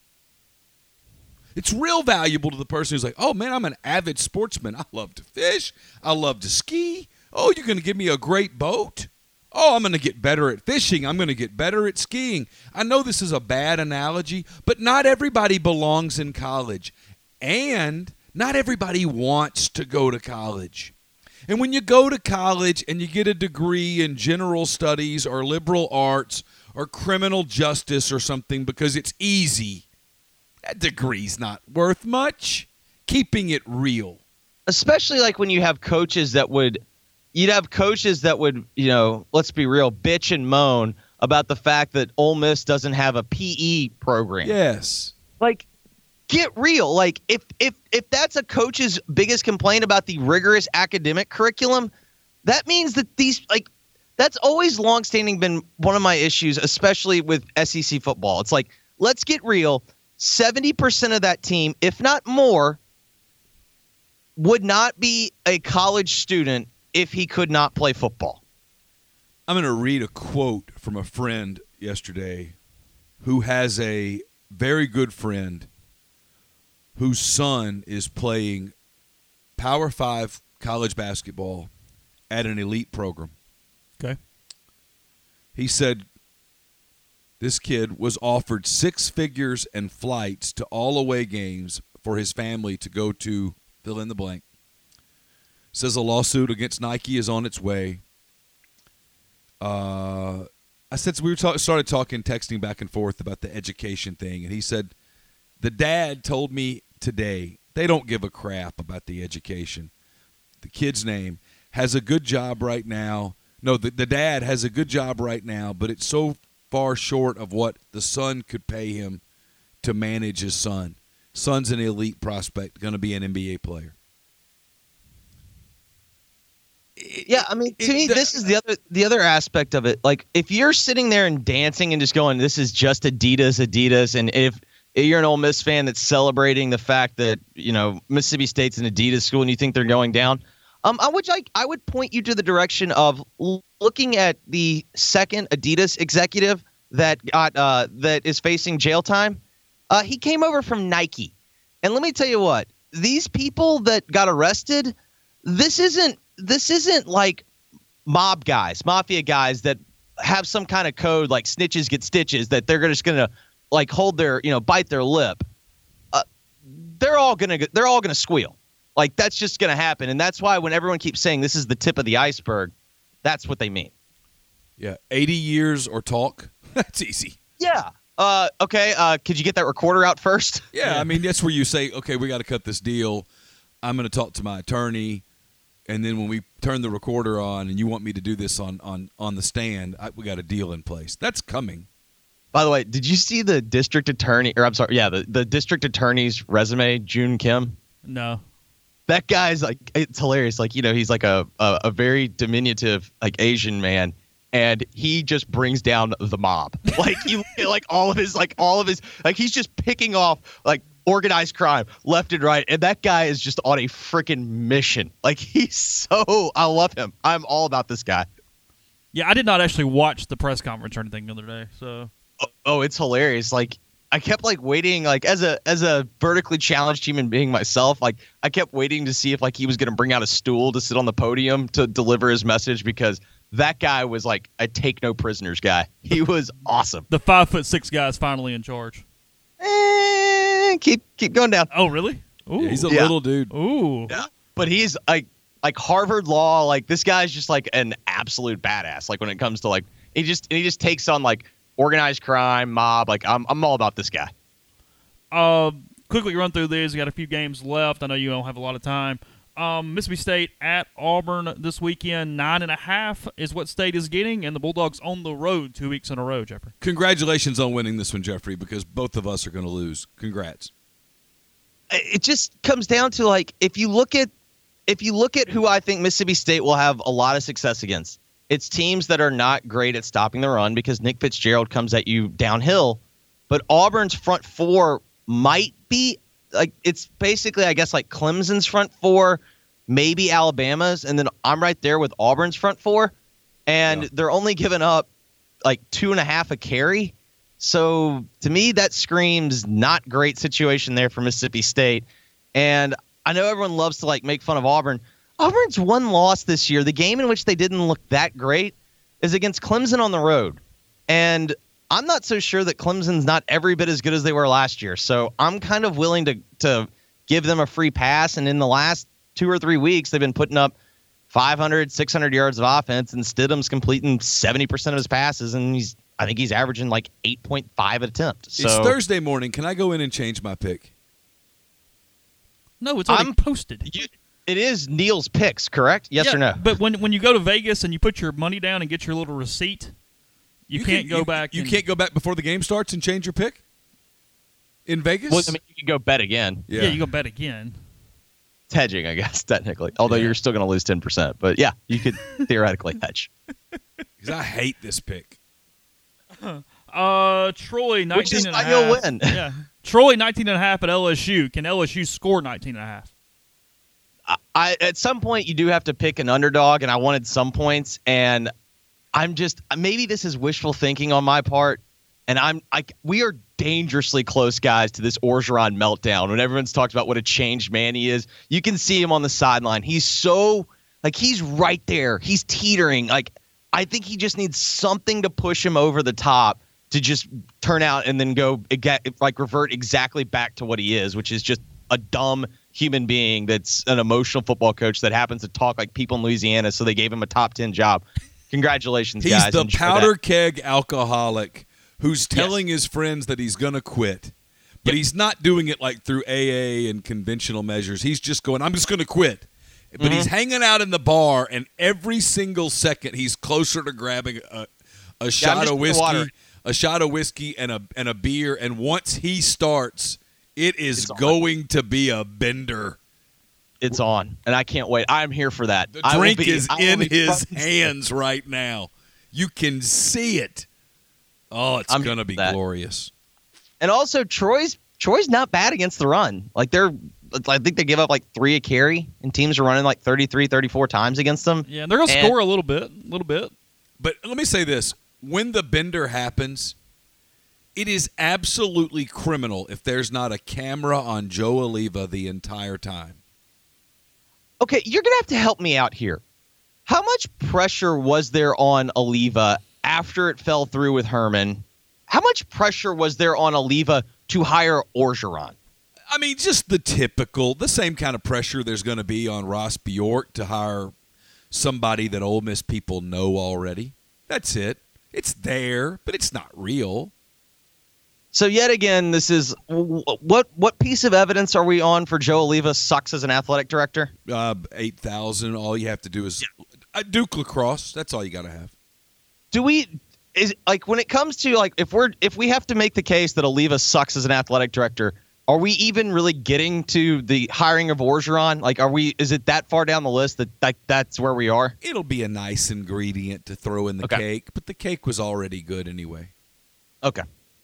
It's real valuable to the person who's like, oh, man, I'm an avid sportsman. I love to fish. I love to ski. Oh, you're going to give me a great boat? Oh, I'm going to get better at fishing. I'm going to get better at skiing. I know this is a bad analogy, but not everybody belongs in college. And not everybody wants to go to college. And when you go to college and you get a degree in general studies or liberal arts or criminal justice or something because it's easy, that degree's not worth much. Keeping it real. especially like when you have coaches that would you'd have coaches that would, you know, let's be real, bitch and moan about the fact that Ole Miss doesn't have a P E program. Yes. Like, get real. Like, if if if that's a coach's biggest complaint about the rigorous academic curriculum, that means that these, like, that's always longstanding been one of my issues, especially with S E C football. It's like, let's get real. seventy percent of that team, if not more, would not be a college student if he could not play football. I'm going to read a quote from a friend yesterday who has a very good friend whose son is playing Power Five college basketball at an elite program. Okay. He said this kid was offered six figures and flights to all away games for his family to go to fill in the blank. Says a lawsuit against Nike is on its way. Uh, I said so we were talk, started talking, texting back and forth about the education thing, and he said the dad told me today they don't give a crap about the education. The kid's name has a good job right now. No, the, the dad has a good job right now, but it's so far short of what the son could pay him to manage his son. son's an elite prospect, going to be an N B A player. Yeah, I mean, to it, me, the, this is the other the other aspect of it. Like, if you're sitting there and dancing and just going, "This is just Adidas, Adidas," and if you're an Ole Miss fan that's celebrating the fact that you know Mississippi State's an Adidas school and you think they're going down, um, I would like I would point you to the direction of looking at the second Adidas executive that got uh, that is facing jail time. Uh, he came over from Nike, and let me tell you what: these people that got arrested, this isn't. This isn't like mob guys, mafia guys that have some kind of code like snitches get stitches that they're just gonna like hold their, you know, bite their lip. Uh, they're all gonna they're all gonna squeal. Like that's just gonna happen, and that's why when everyone keeps saying this is the tip of the iceberg, that's what they mean. Yeah, eighty years or talk. That's easy. Yeah. Uh, okay. Uh, could you get that recorder out first? Yeah, I mean that's where you say, okay, we got to cut this deal. I'm going to talk to my attorney. And then when we turn the recorder on and you want me to do this on, on, on the stand, I, we got a deal in place. That's coming. By the way, did you see the district attorney, or I'm sorry, yeah, the, the district attorney's resume, June Kim? No. That guy's like, it's hilarious. Like, you know, he's like a, a, a very diminutive, like Asian man. And he just brings down the mob. Like, you like all of his, like all of his, like he's just picking off like organized crime left and right. And that guy is just on a freaking mission. Like he's so, I love him. I'm all about this guy. Yeah, I did not actually watch the press conference or anything the other day. So. Oh, oh it's hilarious. Like I kept like waiting, like as a, as a vertically challenged human being myself, like I kept waiting to see if like he was going to bring out a stool to sit on the podium to deliver his message because that guy was like a take no prisoners guy. He was awesome. The five foot six guy is finally in charge. Eh, keep keep going down. Oh, really? Ooh. Yeah, he's a Yeah. little dude. Ooh. Yeah, but he's like like Harvard Law. Like this guy's just like an absolute badass. Like when it comes to like he just he just takes on like organized crime, mob. Like I'm I'm all about this guy. Uh, quickly run through these. We got a few games left. I know you don't have a lot of time. Um, Mississippi State at Auburn this weekend. Nine and a half is what State is getting, and the Bulldogs on the road two weeks in a row, Jeffrey. Congratulations on winning this one, Jeffrey, because both of us are going to lose. Congrats. It just comes down to like if you look at if you look at who I think Mississippi State will have a lot of success against, it's teams that are not great at stopping the run because Nick Fitzgerald comes at you downhill. But Auburn's front four might be like it's basically, I guess, like Clemson's front four, maybe Alabama's, and then I'm right there with Auburn's front four, and yeah. they're only giving up like two and a half a carry. So to me, that screams not great situation there for Mississippi State. And I know everyone loves to like make fun of Auburn. Auburn's one loss this year. The game in which they didn't look that great is against Clemson on the road, and I'm not so sure that Clemson's not every bit as good as they were last year. So I'm kind of willing to to give them a free pass. And in the last two or three weeks, they've been putting up five hundred, six hundred yards of offense, and Stidham's completing seventy percent of his passes, and he's I think he's averaging like eight point five an attempt. So, it's Thursday morning. Can I go in and change my pick? No, it's already I'm, posted. You, it is Neil's picks, correct? Yes yeah, or no? But when when you go to Vegas and you put your money down and get your little receipt, you, you can't can, go you, back. You and, can't go back before the game starts and change your pick in Vegas? Well, I mean, you can go bet again. Yeah, yeah you go bet again. It's hedging, I guess, technically. Although yeah. you're still going to lose ten percent. But yeah, you could theoretically hedge. Because I hate this pick. Uh, Troy, nineteen Which is and a why half. you'll win. Yeah. Troy, nineteen and a half at L S U. Can L S U score nineteen and a half? I, at some point, you do have to pick an underdog, and I wanted some points, and I'm just maybe this is wishful thinking on my part, and I'm I we are dangerously close, guys, to this Orgeron meltdown. When everyone's talked about what a changed man he is, you can see him on the sideline. He's so like he's right there. He's teetering. Like I think he just needs something to push him over the top to just turn out and then go like revert exactly back to what he is, which is just a dumb human being that's an emotional football coach that happens to talk like people in Louisiana, so they gave him a top ten job. Congratulations, he's guys. He's the Enjoy powder that. keg alcoholic who's telling yes. his friends that he's going to quit. But yep. he's not doing it like through A A and conventional measures. He's just going, I'm just going to quit. But mm-hmm. he's hanging out in the bar, and every single second he's closer to grabbing a, a shot yeah, of whiskey, a shot of whiskey and a and a beer. And once he starts, It is It's on. going to be a bender. It's on, and I can't wait. I'm here for that. The I will drink be- is I will in be his front and center. hands right now. You can see it. Oh, it's I'm going to here be for that. glorious. And also, Troy's Troy's not bad against the run. Like they're, I think they give up like three a carry, and teams are running like thirty-three, thirty-four times against them. Yeah, they're going to And- score a little bit, a little bit. But let me say this. When the bender happens, it is absolutely criminal if there's not a camera on Joe Oliva the entire time. Okay, you're gonna have to help me out here. How much pressure was there on Oliva after it fell through with Herman? How much pressure was there on Oliva to hire Orgeron? I mean, just the typical, the same kind of pressure there's going to be on Ross Bjork to hire somebody that Ole Miss people know already. That's it. It's there, but it's not real. So yet again, this is what what piece of evidence are we on for Joe Oliva sucks as an athletic director? Uh, eight thousand, all you have to do is uh, Duke lacrosse. That's all you got to have. Do we is like when it comes to like if we're if we have to make the case that Oliva sucks as an athletic director, are we even really getting to the hiring of Orgeron? Like, are we? Is it that far down the list that like that's where we are? It'll be a nice ingredient to throw in the Okay. cake, but the cake was already good anyway. Okay,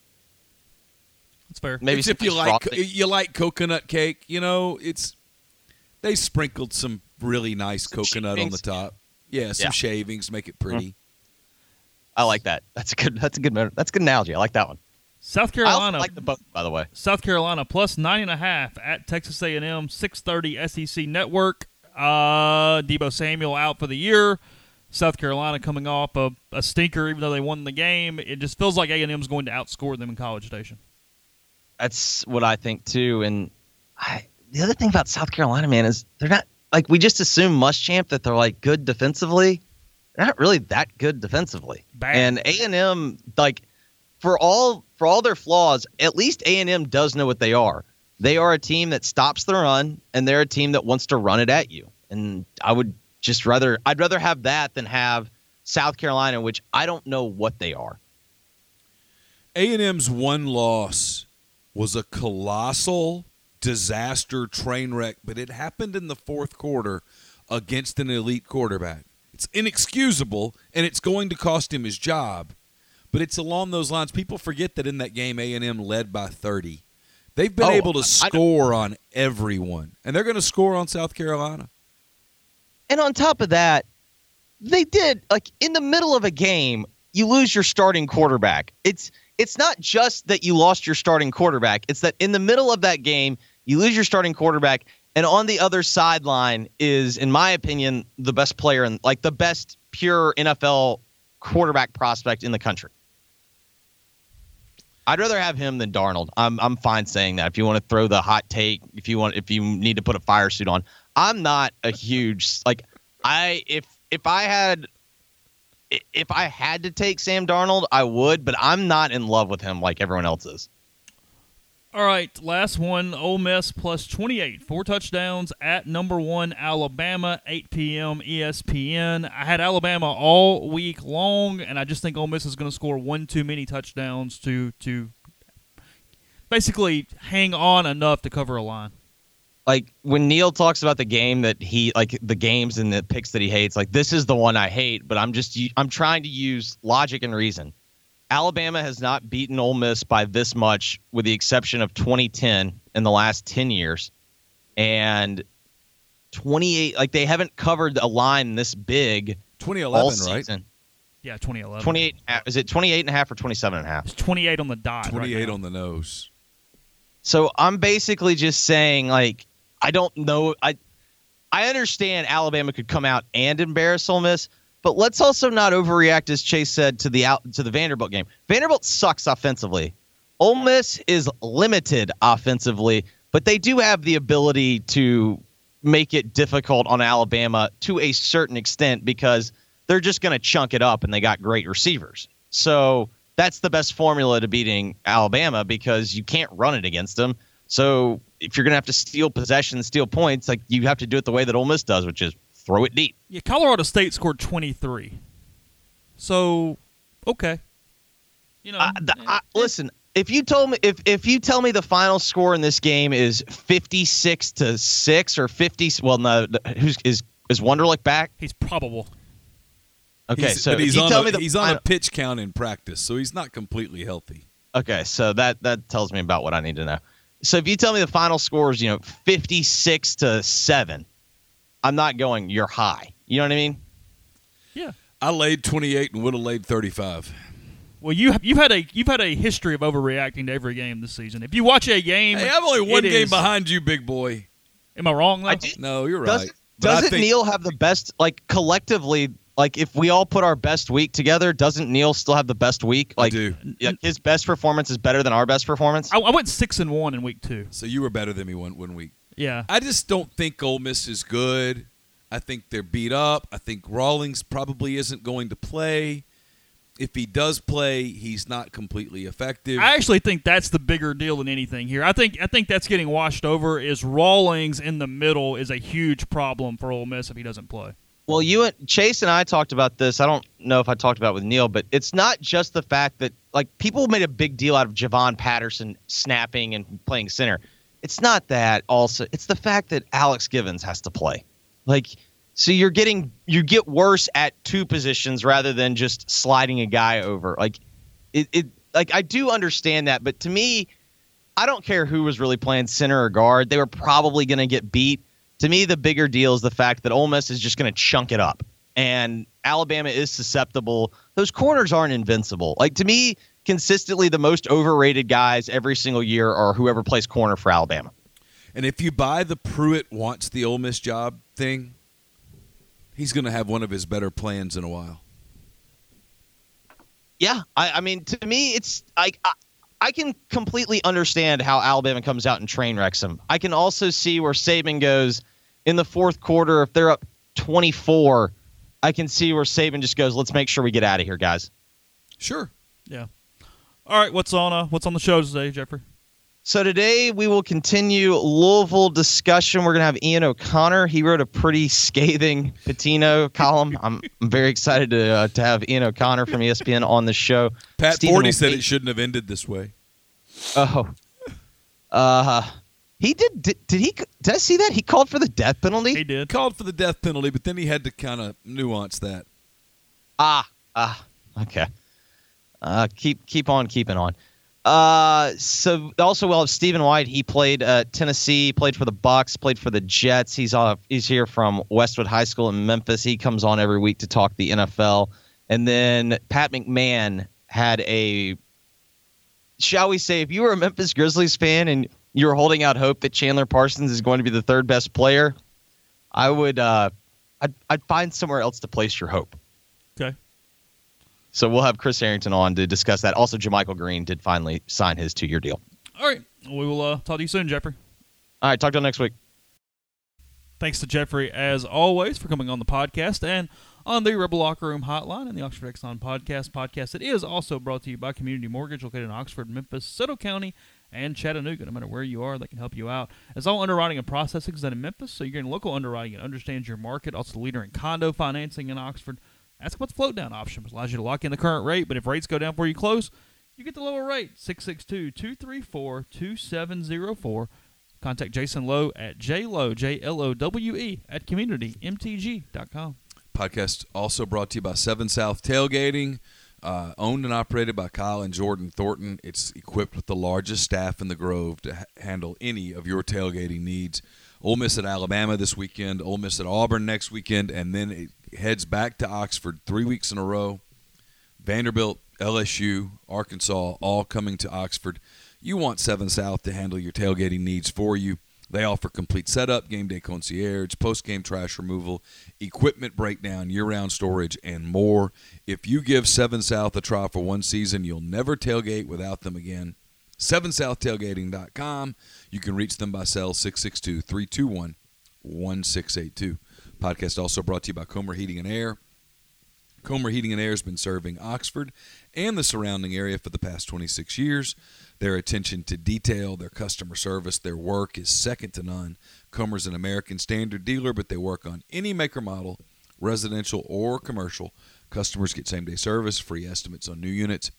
That's fair. maybe It's if some you nice like frosting. you like coconut cake, you know, it's they sprinkled some really nice Some coconut on the shavings. top. Yeah, some Yeah. shavings make it pretty. I like that. That's a good. That's a good. That's a good analogy. I like that one. South I also Carolina, like the boat, by the way. South Carolina plus nine and a half at Texas A and M, six thirty S E C Network. Uh, Debo Samuel out for the year. South Carolina coming off a, a stinker, even though they won the game. It just feels like A and M is going to outscore them in College Station. That's what I think too. And I, the other thing about South Carolina, man, is they're not like we just assume Muschamp that they're like good defensively. They're not really that good defensively. Bad. And A and M, like for all for all their flaws, at least A and M does know what they are. They are a team that stops the run, and they're a team that wants to run it at you. And I would just rather I'd rather have that than have South Carolina, which I don't know what they are. A and M's one loss was a colossal disaster train wreck, but it happened in the fourth quarter against an elite quarterback. It's inexcusable, and it's going to cost him his job. But it's along those lines. People forget that in that game, A and M led by thirty. They've been Oh, able to I- score on everyone, and they're going to score on South Carolina. And on top of that, they did like in the middle of a game, you lose your starting quarterback. It's it's not just that you lost your starting quarterback. It's that in the middle of that game, you lose your starting quarterback, and on the other sideline is, in my opinion, the best player and like the best pure N F L quarterback prospect in the country. I'd rather have him than Darnold. I'm I'm fine saying that. If you want to throw the hot take, if you want, if you need to put a fire suit on, I'm not a huge like I if if I had if I had to take Sam Darnold, I would, but I'm not in love with him like everyone else is. All right, last one, Ole Miss plus twenty-eight. Four touchdowns at number one, Alabama, eight p.m. E S P N. I had Alabama all week long, and I just think Ole Miss is going to score one too many touchdowns to to basically hang on enough to cover a line. Like when Neil talks about the game that he like the games and the picks that he hates, like this is the one I hate, but I'm just I'm trying to use logic and reason. Alabama has not beaten Ole Miss by this much, with the exception of twenty ten in the last ten years, and twenty-eight. Like they haven't covered a line this big twenty all eleven, right? season. Yeah, twenty eleven. twenty-eight. Is it twenty-eight and a half or twenty-seven and a half? It's twenty-eight on the dot. twenty-eight right now. on the nose. So I'm basically just saying, like, I don't know. I I understand Alabama could come out and embarrass Ole Miss, but let's also not overreact, as Chase said, to the out to the Vanderbilt game. Vanderbilt sucks offensively. Ole Miss is limited offensively, but they do have the ability to make it difficult on Alabama to a certain extent because they're just going to chunk it up and they got great receivers. So that's the best formula to beating Alabama because you can't run it against them. So if you're going to have to steal possessions, steal points, like you have to do it the way that Ole Miss does, which is throw it deep. Yeah, Colorado State scored twenty-three. So, okay. You know, I, the, I, listen, if you told me if if you tell me the final score in this game is fifty-six to six or fifty, well, no, who's is is Wonderlic back? He's probable. Okay, he's, so but he's if you on tell a, me the he's on final, a pitch count in practice, so he's not completely healthy. Okay, so that that tells me about what I need to know. So if you tell me the final score is, you know, fifty-six to seven, I'm not going, you're high. You know what I mean? Yeah. I laid twenty-eight and would have laid thirty-five. Well, you you've had a you've had a history of overreacting to every game this season. If you watch a game, Hey, I'm only one it game is- behind you, big boy. Am I wrong? Though? I do- No, you're right. Doesn't, But I doesn't think- Neil have the best, like, collectively, like, if we all put our best week together, doesn't Neil still have the best week? Like, do. like his best performance is better than our best performance? I, I went six and one in week two. So you were better than me one one week. Yeah. I just don't think Ole Miss is good. I think they're beat up. I think Rawlings probably isn't going to play. If he does play, he's not completely effective. I actually think that's the bigger deal than anything here. I think I think that's getting washed over. Is Rawlings in the middle is a huge problem for Ole Miss if he doesn't play. Well, you and Chase and I talked about this. I don't know if I talked about it with Neil, but it's not just the fact that, like, people made a big deal out of Javon Patterson snapping and playing center. It's not that also. It's the fact that Alex Givens has to play. Like, so you're getting you get worse at two positions rather than just sliding a guy over. Like, it, it like I do understand that, but to me, I don't care who was really playing center or guard. They were probably going to get beat. To me, the bigger deal is the fact that Ole Miss is just going to chunk it up, and Alabama is susceptible. Those corners aren't invincible. Like, to me, consistently the most overrated guys every single year are whoever plays corner for Alabama. And if you buy the Pruitt wants the Ole Miss job thing, he's going to have one of his better plans in a while. Yeah, I, I mean, to me, it's like I, I can completely understand how Alabama comes out and train wrecks them. I can also see where Saban goes in the fourth quarter. If they're up twenty-four, I can see where Saban just goes, let's make sure we get out of here, guys. Sure. Yeah. All right. What's on uh What's on the show today, Jeffrey? So today we will continue Louisville discussion. We're going to have Ian O'Connor. He wrote a pretty scathing Patino column. I'm, I'm very excited to uh, to have Ian O'Connor from E S P N on the show. Pat Stephen Forty will said take- it shouldn't have ended this way. Oh, uh, he did, did. Did he? Did I see that he called for the death penalty? He did. Called for the death penalty, but then he had to kind of nuance that. Ah, ah, okay. Uh, keep keep on keeping on. Uh, so also we'll have Stephen White. He played at Tennessee, played for the Bucks, played for the Jets. He's off. He's here from Westwood High School in Memphis. He comes on every week to talk the N F L. And then Pat McMahon had a, shall we say, if you were a Memphis Grizzlies fan and you were holding out hope that Chandler Parsons is going to be the third best player, I would, uh, I'd, I'd find somewhere else to place your hope. Okay. So we'll have Chris Harrington on to discuss that. Also, JaMychal Green did finally sign his two-year deal. All right. We will uh, talk to you soon, Jeffrey. All right, talk to you next week. Thanks to Jeffrey, as always, for coming on the podcast and on the Rebel Locker Room Hotline and the Oxford Exxon Podcast. Podcast that is also brought to you by Community Mortgage, located in Oxford, Memphis, Soto County, and Chattanooga. No matter where you are, they can help you out. As all underwriting and processing is done in Memphis, so you're getting local underwriting and understands your market. Also the leader in condo financing in Oxford. Ask about the float down option, which allows you to lock in the current rate, but if rates go down before you close, you get the lower rate. six six two, two three four, two seven zero four. Contact Jason Lowe at jlowe, J L O W E, at community m t g dot com. Podcast also brought to you by Seven South Tailgating, uh, owned and operated by Kyle and Jordan Thornton. It's equipped with the largest staff in the Grove to ha- handle any of your tailgating needs. Ole Miss at Alabama this weekend, Ole Miss at Auburn next weekend, and then it heads back to Oxford three weeks in a row. Vanderbilt, L S U, Arkansas, all coming to Oxford. You want Seven South to handle your tailgating needs for you. They offer complete setup, game day concierge, post-game trash removal, equipment breakdown, year-round storage, and more. If you give Seven South a try for one season, you'll never tailgate without them again. seven south tailgating dot com. You can reach them by cell six six two, three two one, one six eight two. Podcast also brought to you by Comer Heating and Air. Comer Heating and Air has been serving Oxford and the surrounding area for the past twenty-six years. Their attention to detail, their customer service, their work is second to none. Comer's an American Standard dealer, but they work on any maker model, residential or commercial. Customers get same-day service, free estimates on new units,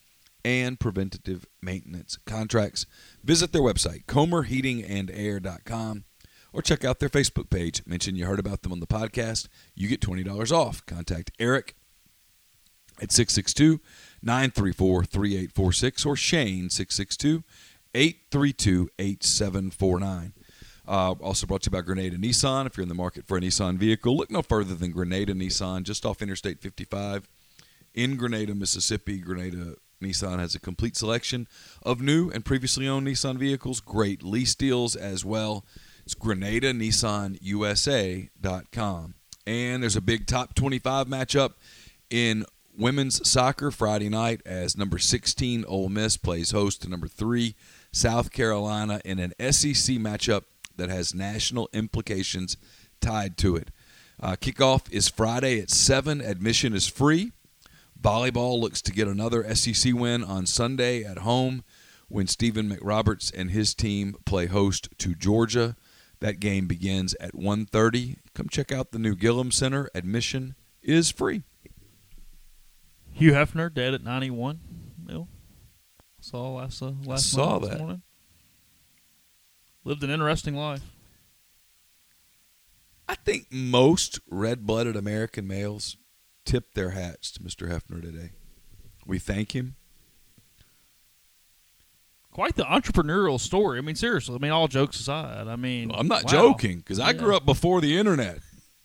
and preventative maintenance contracts. Visit their website, comer heating and air dot com, or check out their Facebook page. Mention you heard about them on the podcast. You get twenty dollars off. Contact Eric at six six two, nine three four, three eight four six or Shane six six two, eight three two, eight seven four nine. Uh, also brought to you by Grenada Nissan. If you're in the market for a Nissan vehicle, look no further than Grenada Nissan, just off Interstate fifty-five in Grenada, Mississippi. Grenada Nissan has a complete selection of new and previously owned Nissan vehicles, great lease deals as well. It's Grenada Nissan U S A dot com. And there's a big top twenty-five matchup in women's soccer Friday night as number sixteen Ole Miss plays host to number three South Carolina in an S E C matchup that has national implications tied to it. Uh, kickoff is Friday at seven. Admission is free. Volleyball looks to get another S E C win on Sunday at home when Stephen McRoberts and his team play host to Georgia. That game begins at one thirty. Come check out the new Gillum Center. Admission is free. Hugh Hefner, dead at ninety-one. Bill. Saw last uh, last saw night, that. Morning. Lived an interesting life. I think most red-blooded American males tip their hats to Mister Hefner today. We thank him. Quite the entrepreneurial story. I mean, seriously. I mean, all jokes aside. I mean, Well, I'm not wow. joking because I Yeah. grew up before the internet.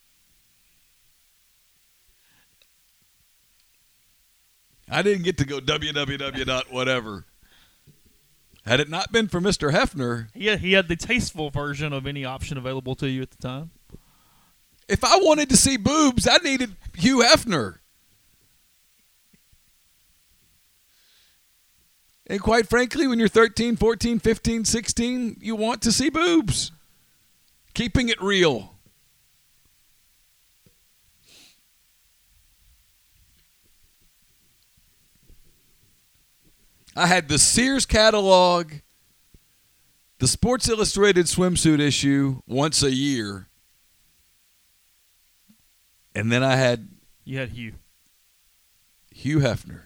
I didn't get to go www dot whatever. Had it not been for Mister Hefner, He had, he had the tasteful version of any option available to you at the time. if I wanted to see boobs, I needed Hugh Hefner. And quite frankly, when you're thirteen, fourteen, fifteen, sixteen, you want to see boobs. Keeping it real. I had the Sears catalog, the Sports Illustrated swimsuit issue once a year, and then I had You had Hugh. Hugh Hefner.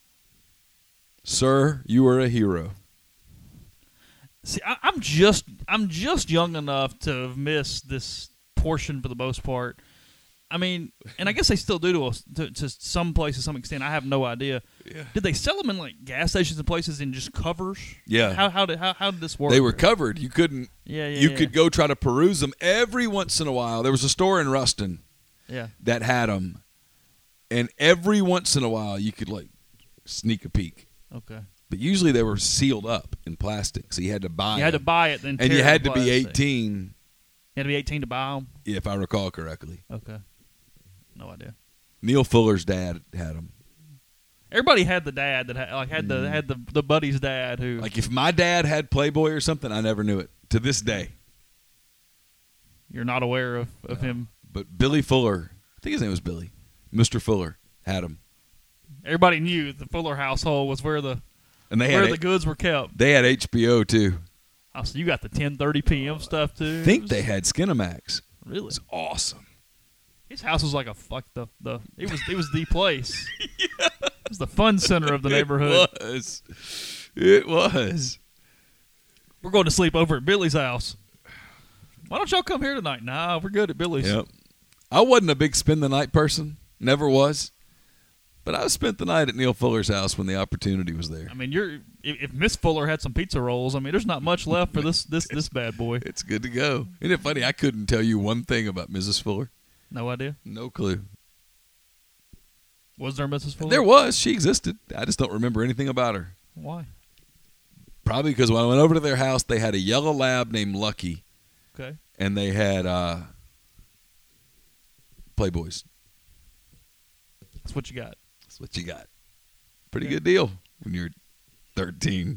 Sir, you are a hero. See, I, I'm just I'm just young enough to have missed this portion for the most part. I mean, and I guess they still do to, us, to, to some places, to some extent. I have no idea. Yeah. Did they sell them in like gas stations and places in just covers? Yeah. How how did how, how did this work? They were covered. You couldn't. Yeah, yeah. you yeah. could go try to peruse them every once in a while. There was a store in Ruston Yeah. that had them, and every once in a while you could like sneak a peek. Okay. But usually they were sealed up in plastic, so you had to buy. You had to them. buy it then. and tear you it had in to be plastic. eighteen, You had to be eighteen to buy them. if I recall correctly. Okay. No idea. Neil Fuller's dad had them. Everybody had the dad that had, like had the had the the buddy's dad who Like if my dad had Playboy or something, I never knew it to this day. you're not aware of, of him. But Billy Fuller, I think his name was Billy, Mister Fuller had them, Everybody knew the Fuller household was where the and they where had the goods were kept. they had H B O too. Oh, so you got the ten thirty p.m. stuff too. I think they had Skinamax. really. It's awesome. His house was like a fuck the the it was it was the place. yeah. It was the fun center of the neighborhood. It was. It was. We're going to sleep over at Billy's house. Why don't y'all come here tonight? Nah, we're good at Billy's. Yep. I wasn't a big spend the night person. Never was. But I spent the night at Neil Fuller's house when the opportunity was there. I mean, you're if, if Miss Fuller had some pizza rolls, I mean, there's not much left for this this this bad boy. It's good to go. Isn't it funny? I couldn't tell you one thing about Missus Fuller. No idea. No clue. Was there a Missus Fuller? There was. She existed. I just don't remember anything about her. Why? Probably because when I went over to their house, they had a yellow lab named Lucky, Okay. and they had uh, Playboys. That's what you got. That's what you got. Pretty Yeah. good deal when you're thirteen.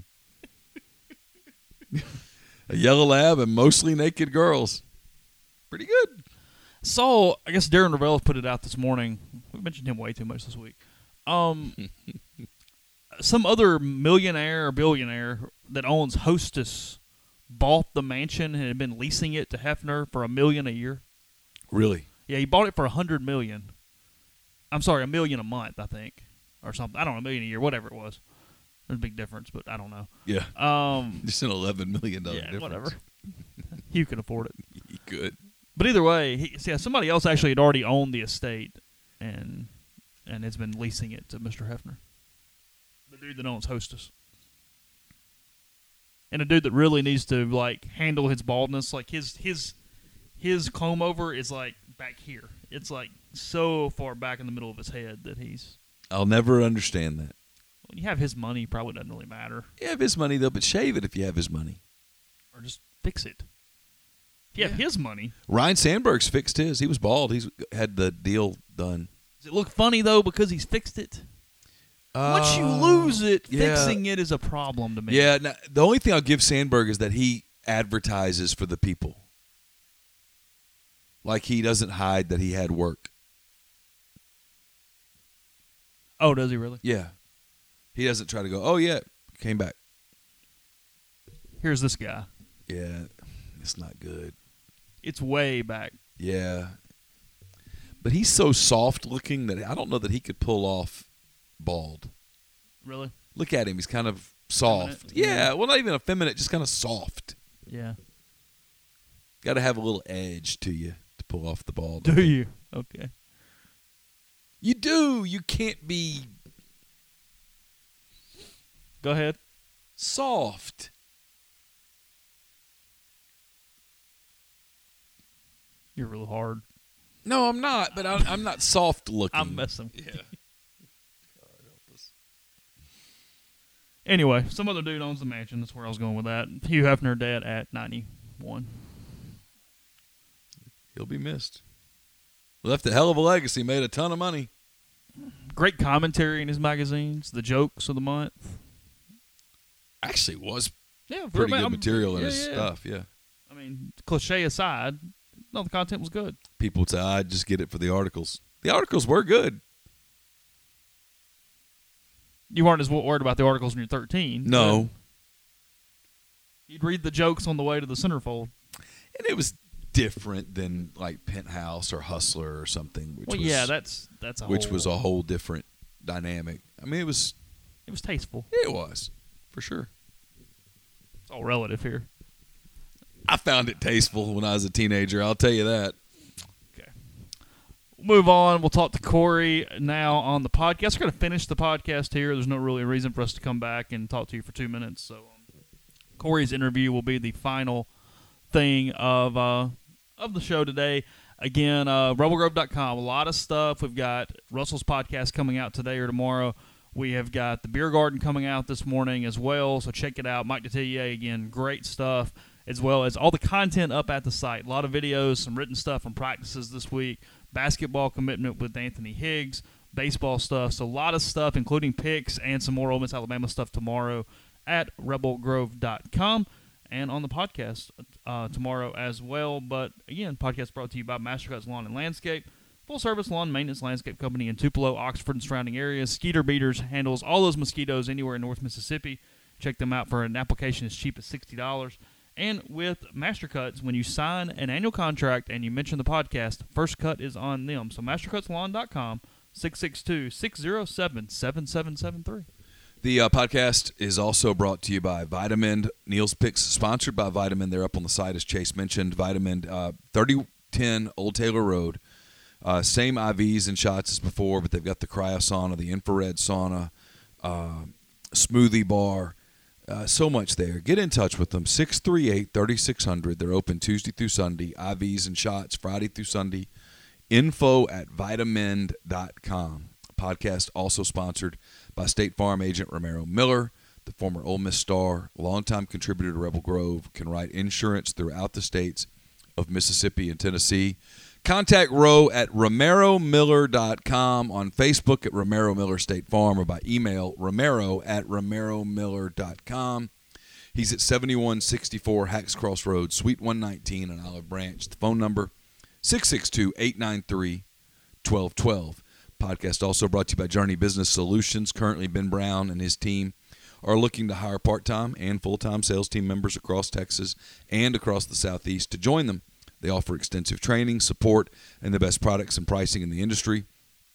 A yellow lab and mostly naked girls. Pretty good. So I guess Darren Ravel put it out this morning. We mentioned him way too much this week. Um, some other millionaire or billionaire that owns Hostess bought the mansion and had been leasing it to Hefner for a million a year. Really? Yeah, he bought it for a hundred million. I'm sorry, a million a month, I think, or something. I don't know, a million a year, whatever it was. There's a big difference, but I don't know. Yeah. Um, Just an eleven million dollars yeah, difference. whatever. Hugh can afford it. He could. But either way, he, see, somebody else actually had already owned the estate and and has been leasing it to Mister Hefner, the dude that owns Hostess. And a dude that really needs to like handle his baldness. Like his his his comb over is like back here. It's like so far back in the middle of his head that he's. I'll never understand that. When you have his money, probably doesn't really matter. You have his money though, but shave it if you have his money. Or just fix it. If you have his money. Ryan Sandberg's fixed his. He was bald. He's had the deal done. Does it look funny though because he's fixed it? Once you lose it, yeah. fixing it is a problem to me. Yeah, now, the only thing I'll give Sandberg is that he advertises for the people. Like he doesn't hide that he had work. Oh, does he really? Yeah. He doesn't try to go, oh, yeah, came back. Here's this guy. Yeah, it's not good. It's way back. Yeah. But he's so soft looking that I don't know that he could pull off bald. Really? Look at him. He's kind of soft. Effeminate? Yeah, Yeah. well, not even effeminate, just kind of soft. Yeah. Got to have a little edge to you to pull off the bald. Do you? Okay. You do. You can't be Go ahead. soft. You're real hard. No, I'm not, but I'm, I'm not soft looking. I'm messing. Yeah. Anyway, some other dude owns the mansion. That's where I was going with that. Hugh Hefner dead at ninety-one. He'll be missed. Left a hell of a legacy, made a ton of money. Great commentary in his magazines. The jokes of the month. Actually was Yeah, pretty I'm- good material in yeah, his yeah. stuff, yeah. I mean, cliche aside, no, the content was good. People would say, I'd just get it for the articles. The articles were good. You weren't as worried about the articles when you're thirteen. No. You'd read the jokes on the way to the centerfold. And it was different than like Penthouse or Hustler or something. Which Well, was, yeah, that's that's a which whole, was a whole different dynamic. I mean, it was, it was tasteful. it was, for sure. It's all relative here. I found it tasteful when I was a teenager, I'll tell you that. Okay. We'll move on. We'll talk to Corey now on the podcast. We're going to finish the podcast here. There's no really reason for us to come back and talk to you for two minutes. So um, Corey's interview will be the final thing of uh, of the show today. Again, uh, rebel grove dot com. A lot of stuff. We've got Russell's podcast coming out today or tomorrow. We have got the Beer Garden coming out this morning as well, so check it out. Mike Detillier, again, great stuff, as well as all the content up at the site. A lot of videos, some written stuff from practices this week, basketball commitment with Anthony Higgs, baseball stuff. So a lot of stuff, including picks and some more Ole Miss Alabama stuff tomorrow at rebel grove dot com and on the podcast uh, tomorrow as well. But, again, podcast brought to you by Mastercuts Lawn and Landscape. Full-service lawn maintenance landscape company in Tupelo, Oxford, and surrounding areas. Skeeter Beaters handles all those mosquitoes anywhere in North Mississippi. Check them out for an application as cheap as sixty dollars. And with Mastercuts, when you sign an annual contract and you mention the podcast, first cut is on them. So mastercuts lawn dot com, six six two, six zero seven, seven seven seven three. The uh, podcast is also brought to you by Vitamin. Neil's Picks, sponsored by Vitamin. They're up on the site, as Chase mentioned. Vitamin, uh, thirty ten Old Taylor Road. Uh, same I Vs and shots as before, but they've got the cryosauna, the infrared sauna, uh, smoothie bar, uh, so much there. Get in touch with them, six three eight, three six zero zero. They're open Tuesday through Sunday, I Vs and shots Friday through Sunday. Info at vitamin dot com. Podcast also sponsored by State Farm agent Romero Miller, the former Ole Miss star, longtime contributor to Rebel Grove, can write insurance throughout the states of Mississippi and Tennessee. Contact Ro at romero miller dot com, on Facebook at Romero Miller State Farm, or by email romero at romero miller dot com. He's at seventy-one sixty-four Hacks Cross Road, Suite one nineteen in Olive Branch. The phone number, six six two, eight nine three, one two one two. Podcast also brought to you by Journey Business Solutions. Currently, Ben Brown and his team are looking to hire part-time and full-time sales team members across Texas and across the Southeast to join them. They offer extensive training, support, and the best products and pricing in the industry.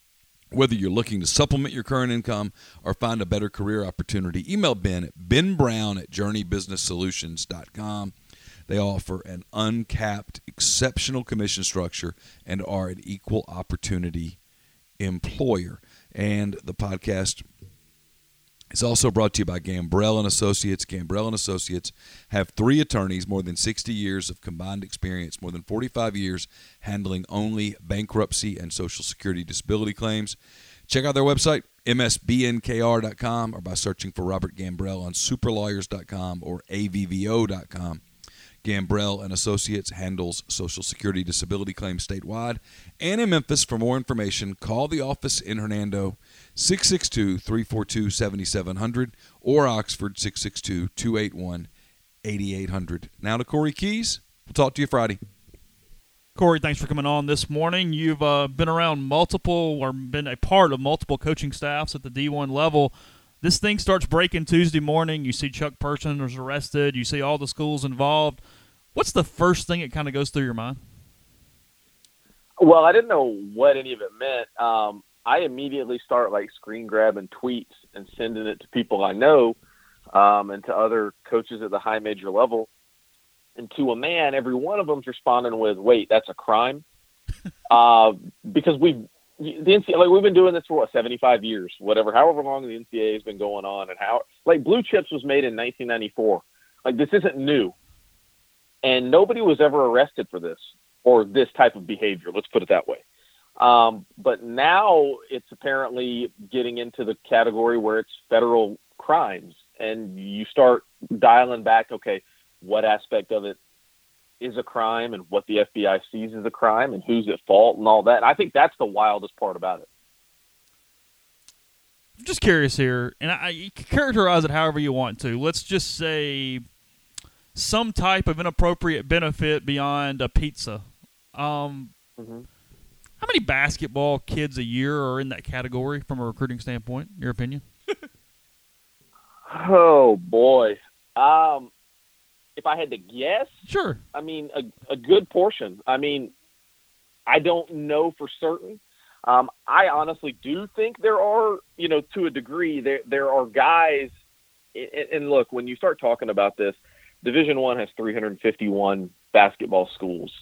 Whether you're looking to supplement your current income or find a better career opportunity, email Ben at ben brown at journey business solutions dot com. They offer an uncapped, exceptional commission structure and are an equal opportunity employer. And the podcast is also brought to you by Gambrell and Associates. Gambrell and Associates have three attorneys, more than sixty years of combined experience, more than forty-five years handling only bankruptcy and Social Security disability claims. Check out their website, m s b n k r dot com, or by searching for Robert Gambrell on super lawyers dot com or a v v o dot com. Gambrell and Associates handles Social Security disability claims statewide and in Memphis. For more information, call the office in Hernando, six six two, three four two, seven seven zero zero, or Oxford, six six two, two eight one, eight eight zero zero. Now to Corey Keys. We'll talk to you Friday. Corey, thanks for coming on this morning. You've uh, been around multiple or been a part of multiple coaching staffs at the D one level. This thing starts breaking Tuesday morning. You see Chuck Person was arrested. You see all the schools involved. What's the first thing that kind of goes through your mind? Well, I didn't know what any of it meant. Um, I immediately start like screen grabbing tweets and sending it to people I know um, and to other coaches at the high major level. And to a man, every one of them's responding with, "Wait, that's a crime," uh, because we've the N C double A, like we've been doing this for what, seventy-five years, whatever, however long the N C double A has been going on, and how like Blue Chips was made in nineteen ninety-four. Like this isn't new, and nobody was ever arrested for this or this type of behavior. Let's put it that way. Um, but now it's apparently getting into the category where it's federal crimes, and you start dialing back. Okay, what aspect of it is a crime and what the F B I sees as a crime and who's at fault and all that. And I think that's the wildest part about it. I'm just curious here, and I, you can characterize it however you want to. Let's just say some type of inappropriate benefit beyond a pizza. Um, Mm-hmm. How many basketball kids a year are in that category from a recruiting standpoint, in your opinion? Oh, boy. Um, if I had to guess, Sure. I mean, a, a good portion. I mean, I don't know for certain. Um, I honestly do think there are, you know, to a degree, there there are guys. And, and look, when you start talking about this, Division One has three hundred fifty-one basketball schools.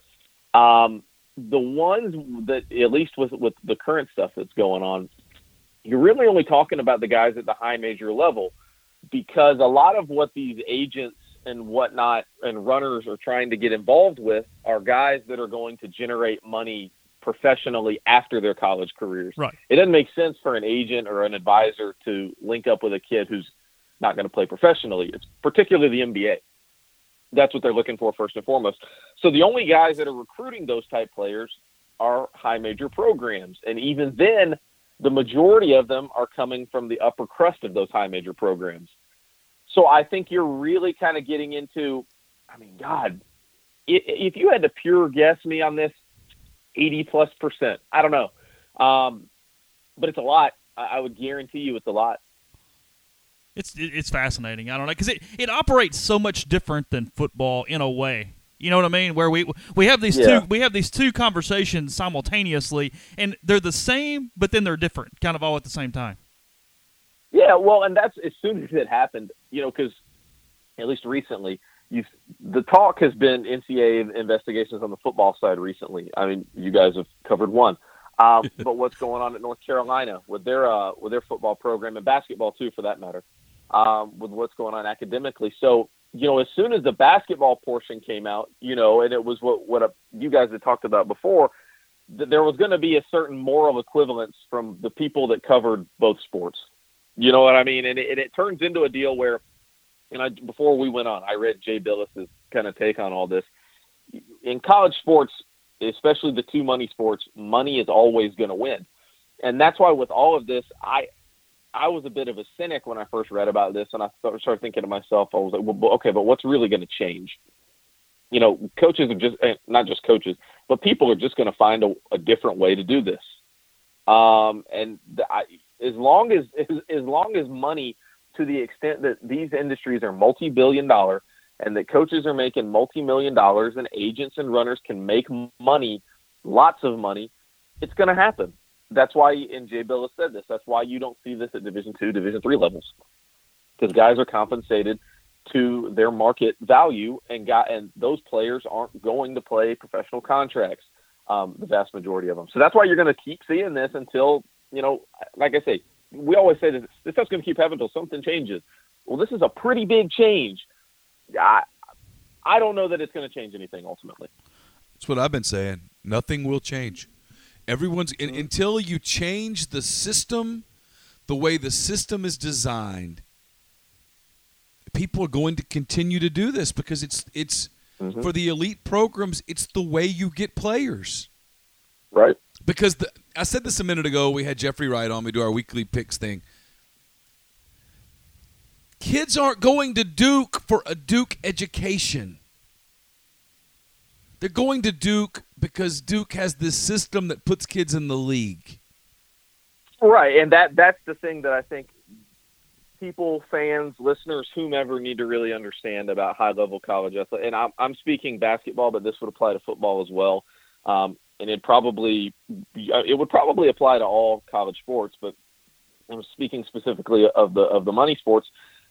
Um, the ones that, at least with with the current stuff that's going on, you're really only talking about the guys at the high major level, because a lot of what these agents and whatnot and runners are trying to get involved with are guys that are going to generate money professionally after their college careers. Right. It doesn't make sense for an agent or an advisor to link up with a kid who's not going to play professionally. It's particularly the N B A. That's what they're looking for first and foremost. So the only guys that are recruiting those type players are high major programs. And even then, the majority of them are coming from the upper crust of those high major programs. So I think you're really kind of getting into, I mean, God, if you had to pure guess me on this, eighty plus percent. I don't know. Um, but it's a lot. I would guarantee you it's a lot. It's it's fascinating. I don't know, because it, it operates so much different than football in a way. You know what I mean? Where we we have these yeah. two we have these two conversations simultaneously, and they're the same, but then they're different, kind of all at the same time. Yeah, well, and that's as soon as it happened, you know, because at least recently, you've, the talk has been N C double A investigations on the football side recently. I mean, you guys have covered one. Um, but what's going on at North Carolina with their uh, with their football program, and basketball too, for that matter, um, with what's going on academically. So, you know, as soon as the basketball portion came out, you know, and it was what what a, you guys had talked about before, that there was going to be a certain moral equivalence from the people that covered both sports. You know what I mean? And it, and it turns into a deal where, and I, before we went on, I read Jay Billis's kind of take on all this. In college sports, especially the two money sports, money is always going to win. And that's why with all of this, I I was a bit of a cynic when I first read about this, and I started thinking to myself, I was like, well, okay, but what's really going to change? You know, coaches are just, not just coaches, but people are just going to find a, a different way to do this. Um, and the, I, as long as, as as long as money, to the extent that these industries are multi-billion dollar, and that coaches are making multi-million dollars, and agents and runners can make money, lots of money, it's going to happen. that's why, and Jay Bill has said this, that's why you don't see this at Division two, Division three levels. Because guys are compensated to their market value, and got, and those players aren't going to play professional contracts, um, the vast majority of them. So that's why you're going to keep seeing this until, you know, like I say, we always say this, this stuff's going to keep happening until something changes. Well, this is a pretty big change. I, I don't know that it's going to change anything ultimately. That's what I've been saying. Nothing will change. Everyone's in, until you change the system, the way the system is designed. People are going to continue to do this because it's it's mm-hmm. for the elite programs. It's the way you get players, right? Because the, I said this a minute ago. We had Jeffrey Wright on. We do our weekly picks thing. Kids aren't going to Duke for a Duke education. They're going to Duke because Duke has this system that puts kids in the league. Right, and that that's the thing that I think people, fans, listeners, whomever need to really understand about high-level college athletics. And I'm, I'm speaking basketball, but this would apply to football as well. Um, and it probably it would probably apply to all college sports, but I'm speaking specifically of the of the money sports.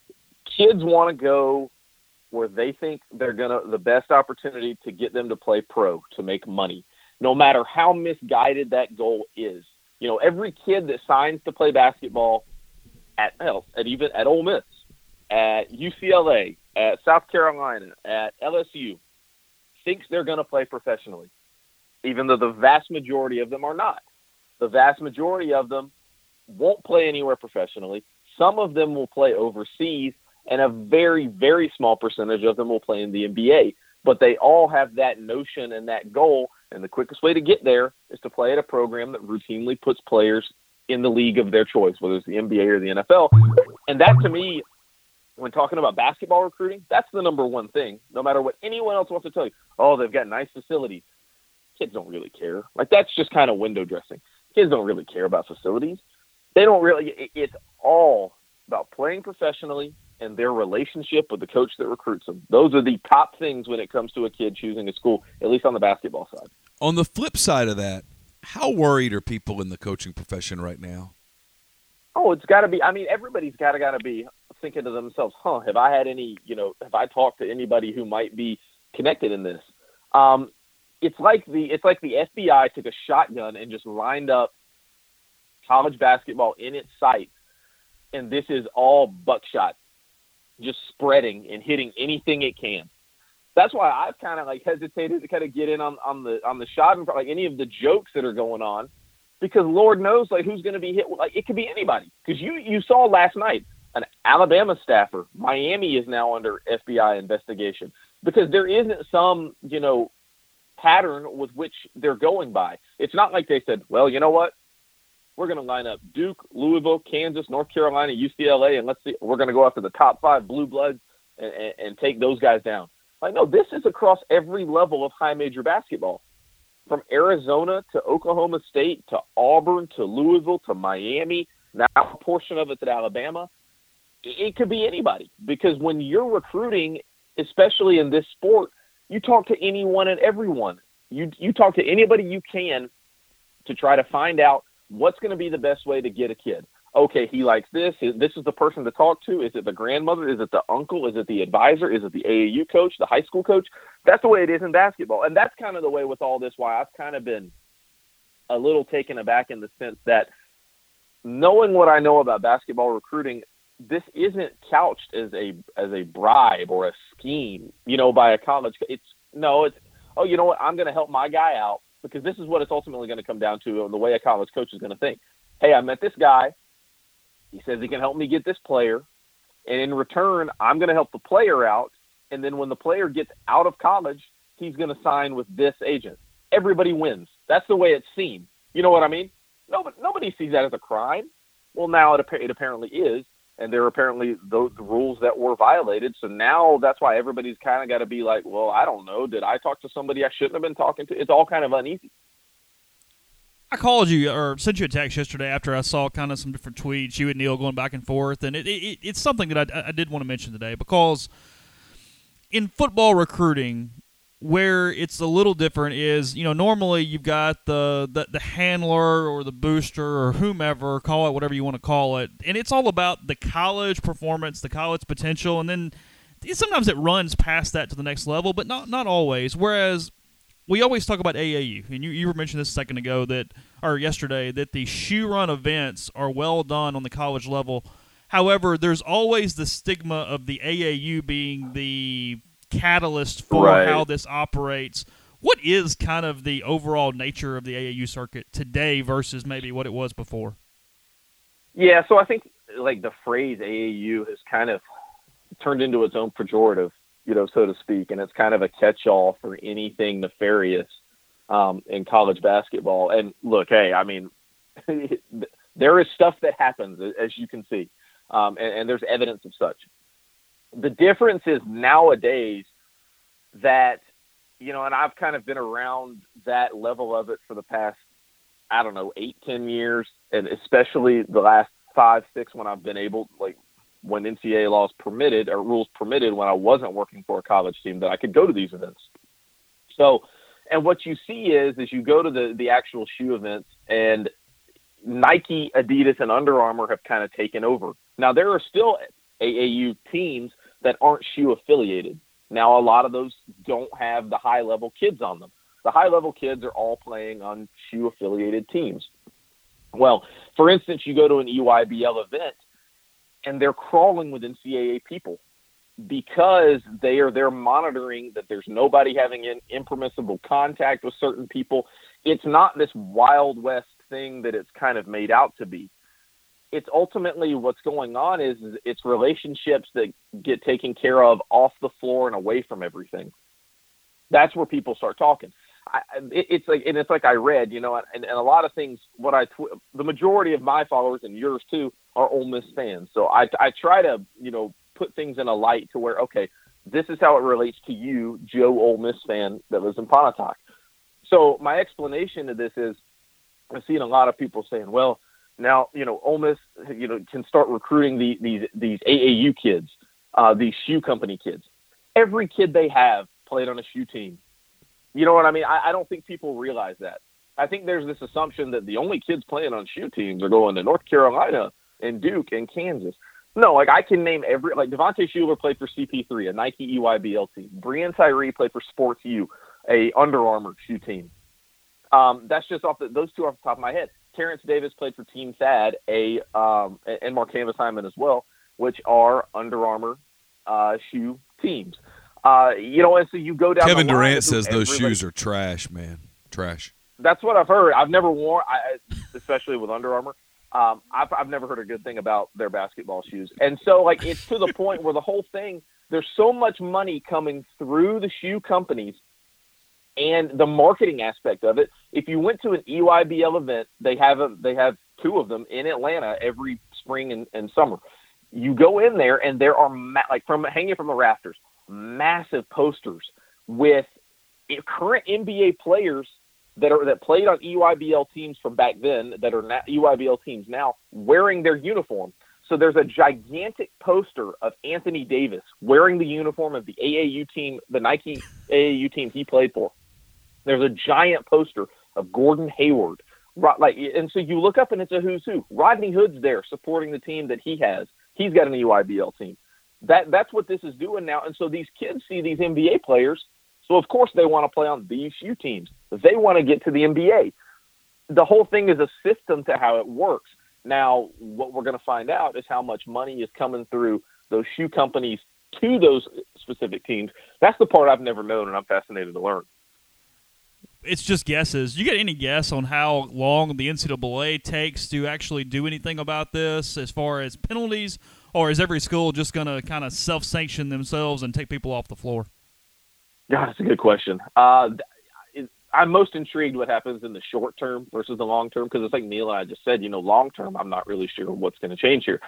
Kids want to go where they think they're gonna the best opportunity to get them to play pro, to make money, no matter how misguided that goal is. You know, every kid that signs to play basketball at hell, at even at Ole Miss, at U C L A, at South Carolina, at L S U, thinks they're going to play professionally, even though the vast majority of them are not. The vast majority of them won't play anywhere professionally. Some of them will play overseas, and a very, very small percentage of them will play in the N B A. But they all have that notion and that goal, and the quickest way to get there is to play at a program that routinely puts players in the league of their choice, whether it's the N B A or the N F L. And that, to me, when talking about basketball recruiting, that's the number one thing, no matter what anyone else wants to tell you. Oh, they've got nice facilities. Kids don't really care. Like, that's just kind of window dressing. Kids don't really care about facilities. They don't really – it's all about playing professionally and their relationship with the coach that recruits them. Those are the top things when it comes to a kid choosing a school, at least on the basketball side. On the flip side of that, how worried are people in the coaching profession right now? Oh, it's got to be. I mean, everybody's got to got to be thinking to themselves, "Huh? Have I had any? You know, have I talked to anybody who might be connected in this?" Um, it's like the it's like the F B I took a shotgun and just lined up college basketball in its sights, and this is all buckshot, just spreading and hitting anything it can. That's why I've kind of like hesitated to kind of get in on, on the on the shot and like any of the jokes that are going on, because Lord knows like who's going to be hit. Like it could be anybody. Because you you saw last night an Alabama staffer. Miami is now under F B I investigation because there isn't some you know pattern with which they're going by. It's not like they said, well, you know what, we're going to line up Duke, Louisville, Kansas, North Carolina, U C L A, and let's see, we're going to go after the top five blue bloods and, and, and take those guys down. Like, no, this is across every level of high major basketball, from Arizona to Oklahoma State to Auburn to Louisville to Miami, now a portion of it's at Alabama. It could be anybody, because when you're recruiting, especially in this sport, you talk to anyone and everyone. You you talk to anybody you can to try to find out what's going to be the best way to get a kid. Okay, he likes this. This is the person to talk to. Is it the grandmother? Is it the uncle? Is it the advisor? Is it the A A U coach, the high school coach? That's the way it is in basketball. And that's kind of the way with all this, why I've kind of been a little taken aback in the sense that knowing what I know about basketball recruiting, this isn't couched as a as a bribe or a scheme, you know, by a college. It's no, it's, oh, you know what, I'm going to help my guy out, because this is what it's ultimately going to come down to, and the way a college coach is going to think. Hey, I met this guy. He says he can help me get this player, and in return, I'm going to help the player out, and then when the player gets out of college, he's going to sign with this agent. Everybody wins. That's the way it's seen. You know what I mean? Nobody, nobody sees that as a crime. Well, now it, it apparently is, and there are apparently those the rules that were violated, so now that's why everybody's kind of got to be like, well, I don't know. Did I talk to somebody I shouldn't have been talking to? It's all kind of uneasy. I called you or sent you a text yesterday after I saw kind of some different tweets, you and Neil going back and forth, and it, it, it's something that I, I did want to mention today, because in football recruiting, where it's a little different is, you know, normally you've got the, the, the handler or the booster or whomever, call it whatever you want to call it, and it's all about the college performance, the college potential, and then sometimes it runs past that to the next level, but not not always. Whereas we always talk about A A U, and you, you were mentioning this a second ago, that or yesterday, that the shoe run events are well done on the college level. However, there's always the stigma of the A A U being the catalyst for right. how this operates. What is kind of the overall nature of the A A U circuit today versus maybe what it was before? Yeah, so I think like the phrase A A U has kind of turned into its own pejorative, you know, so to speak, and it's kind of a catch-all for anything nefarious um, in college basketball. And look, hey, I mean, there is stuff that happens, as you can see, um, and, and there's evidence of such. The difference is nowadays that, you know, and I've kind of been around that level of it for the past, I don't know, eight, ten years, and especially the last five, six when I've been able, like when N C double A laws permitted or rules permitted when I wasn't working for a college team, that I could go to these events. So, and what you see is, is you go to the, the actual shoe events, and Nike, Adidas, and Under Armour have kind of taken over. Now, there are still A A U teams that aren't shoe affiliated. Now, a lot of those don't have the high level kids on them. The high level kids are all playing on shoe affiliated teams. Well, for instance, you go to an E Y B L event and they're crawling with N C double A people because they are there monitoring that there's nobody having an impermissible contact with certain people. It's not this Wild West thing that it's kind of made out to be. It's ultimately what's going on is, is it's relationships that get taken care of off the floor and away from everything. That's where people start talking. I, it, it's like, and it's like I read, you know, and, and a lot of things, what I, tw- the majority of my followers and yours too are Ole Miss fans. So I, I try to, you know, put things in a light to where, okay, this is how it relates to you, Joe Ole Miss fan that lives in Pontotoc. So my explanation to this is I've seen a lot of people saying, well, now, you know, Ole Miss, you know, can start recruiting the, these these A A U kids, uh, these shoe company kids. Every kid they have played on a shoe team. You know what I mean? I, I don't think people realize that. I think there's this assumption that the only kids playing on shoe teams are going to North Carolina and Duke and Kansas. No, like I can name every, like Devontae Shuler played for C P three, a Nike E Y B L team. Breein Tyree played for Sports U, a Under Armour shoe team. Um, that's just off the, those two off the top of my head. Terrence Davis played for Team Thad, a um, and Mark Hammersheimen as well, which are Under Armour uh, shoe teams. Uh, you know, and so you go down. Kevin the line Durant says those everybody. shoes are trash, man. Trash. That's what I've heard. I've never worn, I, especially with Under Armour. Um, I've, I've never heard a good thing about their basketball shoes. And so, like, it's to the point where the whole thing, there's so much money coming through the shoe companies and the marketing aspect of it. If you went to an E Y B L event, they have a, they have two of them in Atlanta every spring and, and summer. You go in there and there are ma- like from hanging from the rafters, massive posters with current N B A players that are that played on E Y B L teams from back then that are now E Y B L teams now wearing their uniform. So there's a gigantic poster of Anthony Davis wearing the uniform of the A A U team, the Nike A A U team he played for. There's a giant poster of Gordon Hayward. Like, and so you look up and it's a who's who. Rodney Hood's there supporting the team that he has. He's got an E Y B L team. That that's what this is doing now. And so these kids see these N B A players. So of course they want to play on these shoe teams. They want to get to the N B A. The whole thing is a system to how it works. Now, what we're going to find out is how much money is coming through those shoe companies to those specific teams. That's the part I've never known, and I'm fascinated to learn. It's just guesses. You get any guess on how long the N C double A takes to actually do anything about this as far as penalties, or is every school just going to kind of self-sanction themselves and take people off the floor? Yeah, that's a good question. Uh, I'm most intrigued what happens in the short term versus the long term, because it's like Neil and I just said, you know, long term, I'm not really sure what's going to change here.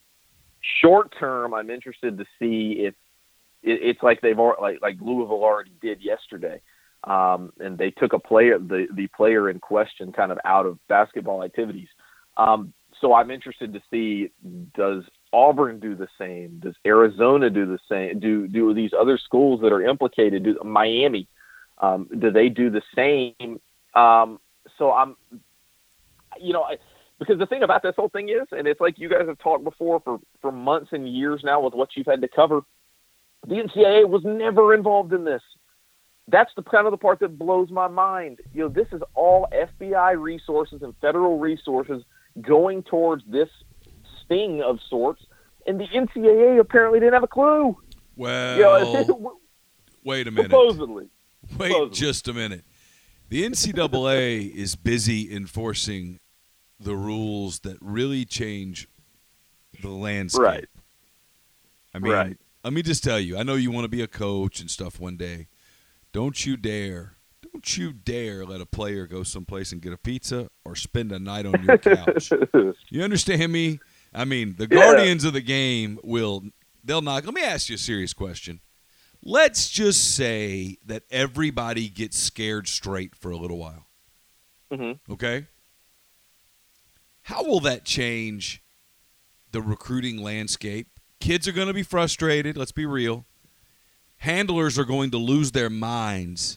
Short term, I'm interested to see if it, it's like they've like like Louisville already did yesterday. Um, and they took a player, the, the player in question kind of out of basketball activities. Um, so I'm interested to see, does Auburn do the same? Does Arizona do the same? Do, do these other schools that are implicated, do Miami, Um, do they do the same? Um, so I'm, you know, I, because the thing about this whole thing is, and it's like you guys have talked before for, for months and years now with what you've had to cover, the N C double A was never involved in this. That's the kind of the part that blows my mind. You know, this is all F B I resources and federal resources going towards this sting of sorts, and the N C double A apparently didn't have a clue. Well, you know, wait a minute. Supposedly. Wait supposedly. just a minute. The N C double A is busy enforcing the rules that really change the landscape. Right. I mean, right. let me just tell you, I know you want to be a coach and stuff one day. Don't you dare, don't you dare let a player go someplace and get a pizza or spend a night on your couch. You understand me? I mean, the guardians yeah. of the game will, they'll knock. Let me ask you a serious question. Let's just say that everybody gets scared straight for a little while. Mm-hmm. Okay? How will that change the recruiting landscape? Kids are going to be frustrated. Let's be real. Handlers are going to lose their minds.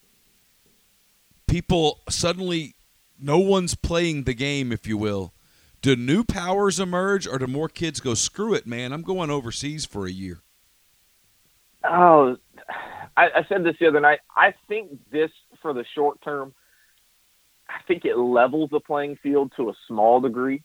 People suddenly, no one's playing the game, if you will. Do new powers emerge, or do more kids go, screw it, man, I'm going overseas for a year? Oh, I, I said this the other night. I think this, for the short term, I think it levels the playing field to a small degree.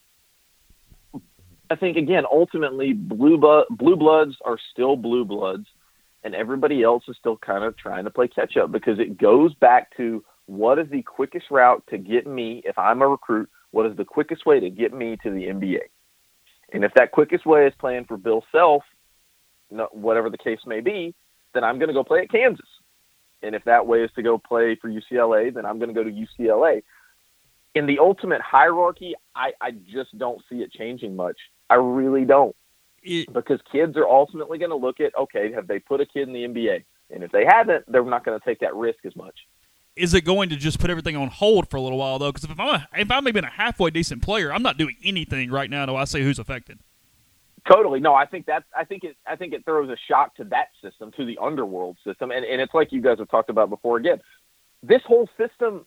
I think, again, ultimately, blue, bu- blue bloods are still blue bloods, and everybody else is still kind of trying to play catch-up because it goes back to what is the quickest route to get me, if I'm a recruit, what is the quickest way to get me to the N B A? And if that quickest way is playing for Bill Self, whatever the case may be, then I'm going to go play at Kansas. And if that way is to go play for U C L A, then I'm going to go to U C L A. In the ultimate hierarchy, I, I just don't see it changing much. I really don't. It, because kids are ultimately going to look at, okay, have they put a kid in the N B A? And if they haven't, they're not going to take that risk as much. Is it going to just put everything on hold for a little while, though? Because if I'm a, if I'm even a halfway decent player, I'm not doing anything right now until I see who's affected. Totally. No, I think that's, I think it, I think it throws a shock to that system, to the underworld system. And, and it's like you guys have talked about before again, this whole system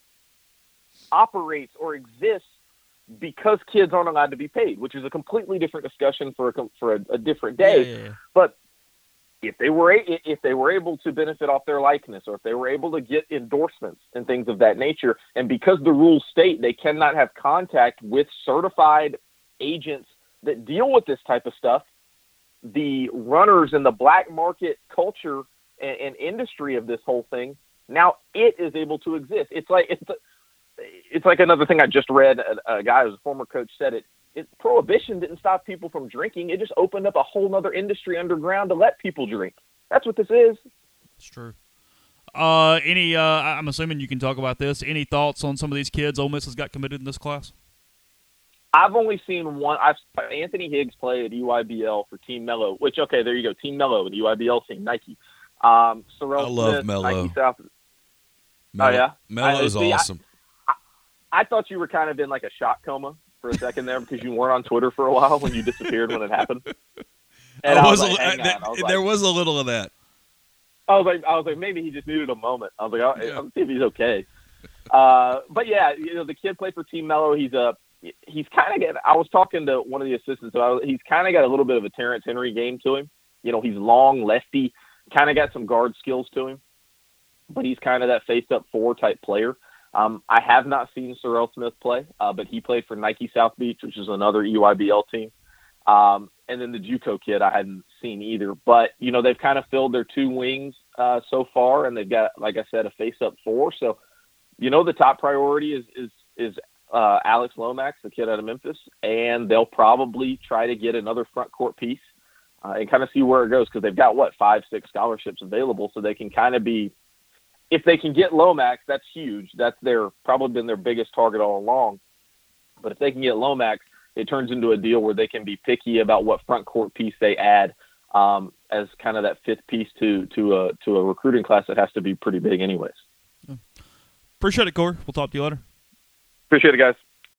operates or exists because kids aren't allowed to be paid, which is a completely different discussion for a, for a, a different day. Yeah, yeah, yeah. But if they were, if they were able to benefit off their likeness, or if they were able to get endorsements and things of that nature, and because the rules state they cannot have contact with certified agents that deal with this type of stuff, the runners in the black market culture and, and industry of this whole thing, now it is able to exist. It's like it's it's like another thing I just read. A, a guy who's a former coach said it. It prohibition didn't stop people from drinking. It just opened up a whole nother industry underground to let people drink. That's what this is. It's true. Uh, any? Uh, I'm assuming you can talk about this. Any thoughts on some of these kids Ole Miss has got committed in this class? I've only seen one. I've Anthony Higgs play at U I B L for Team Mello, which, okay, there you go. Team Mello, the U I B L team, Nike. Um, Sorrell I love Smith, Mello. Nike South. Mello. Oh, yeah? Mello is awesome. I, I, I thought you were kind of in like a shock coma for a second there because you weren't on Twitter for a while when you disappeared when it happened. And I was, I was was like, a, that, I was there like, was a little of that. I was like, I was like, maybe he just needed a moment. I was like, I'll, Yeah. I'll see if he's okay. Uh, but yeah, you know, the kid played for Team Mello. He's a, he's kind of get. I was talking to one of the assistants about. He's kind of got a little bit of a Terrence Henry game to him. You know, he's long, lefty, kind of got some guard skills to him, but he's kind of that face-up four type player. Um, I have not seen Sorrell Smith play, uh, but he played for Nike South Beach, which is another U I B L team. Um, and then the JUCO kid I hadn't seen either. But, you know, they've kind of filled their two wings uh, so far, and they've got, like I said, a face-up four. So, you know, the top priority is is is uh, Alex Lomax, the kid out of Memphis, and they'll probably try to get another front court piece uh, and kind of see where it goes because they've got, what, five, six scholarships available, so they can kind of be – if they can get Lomax, that's huge. That's their probably been their biggest target all along. But if they can get Lomax, it turns into a deal where they can be picky about what front court piece they add um, as kind of that fifth piece to to a to a recruiting class that has to be pretty big, anyways. Appreciate it, Corey. We'll talk to you later. Appreciate it, guys.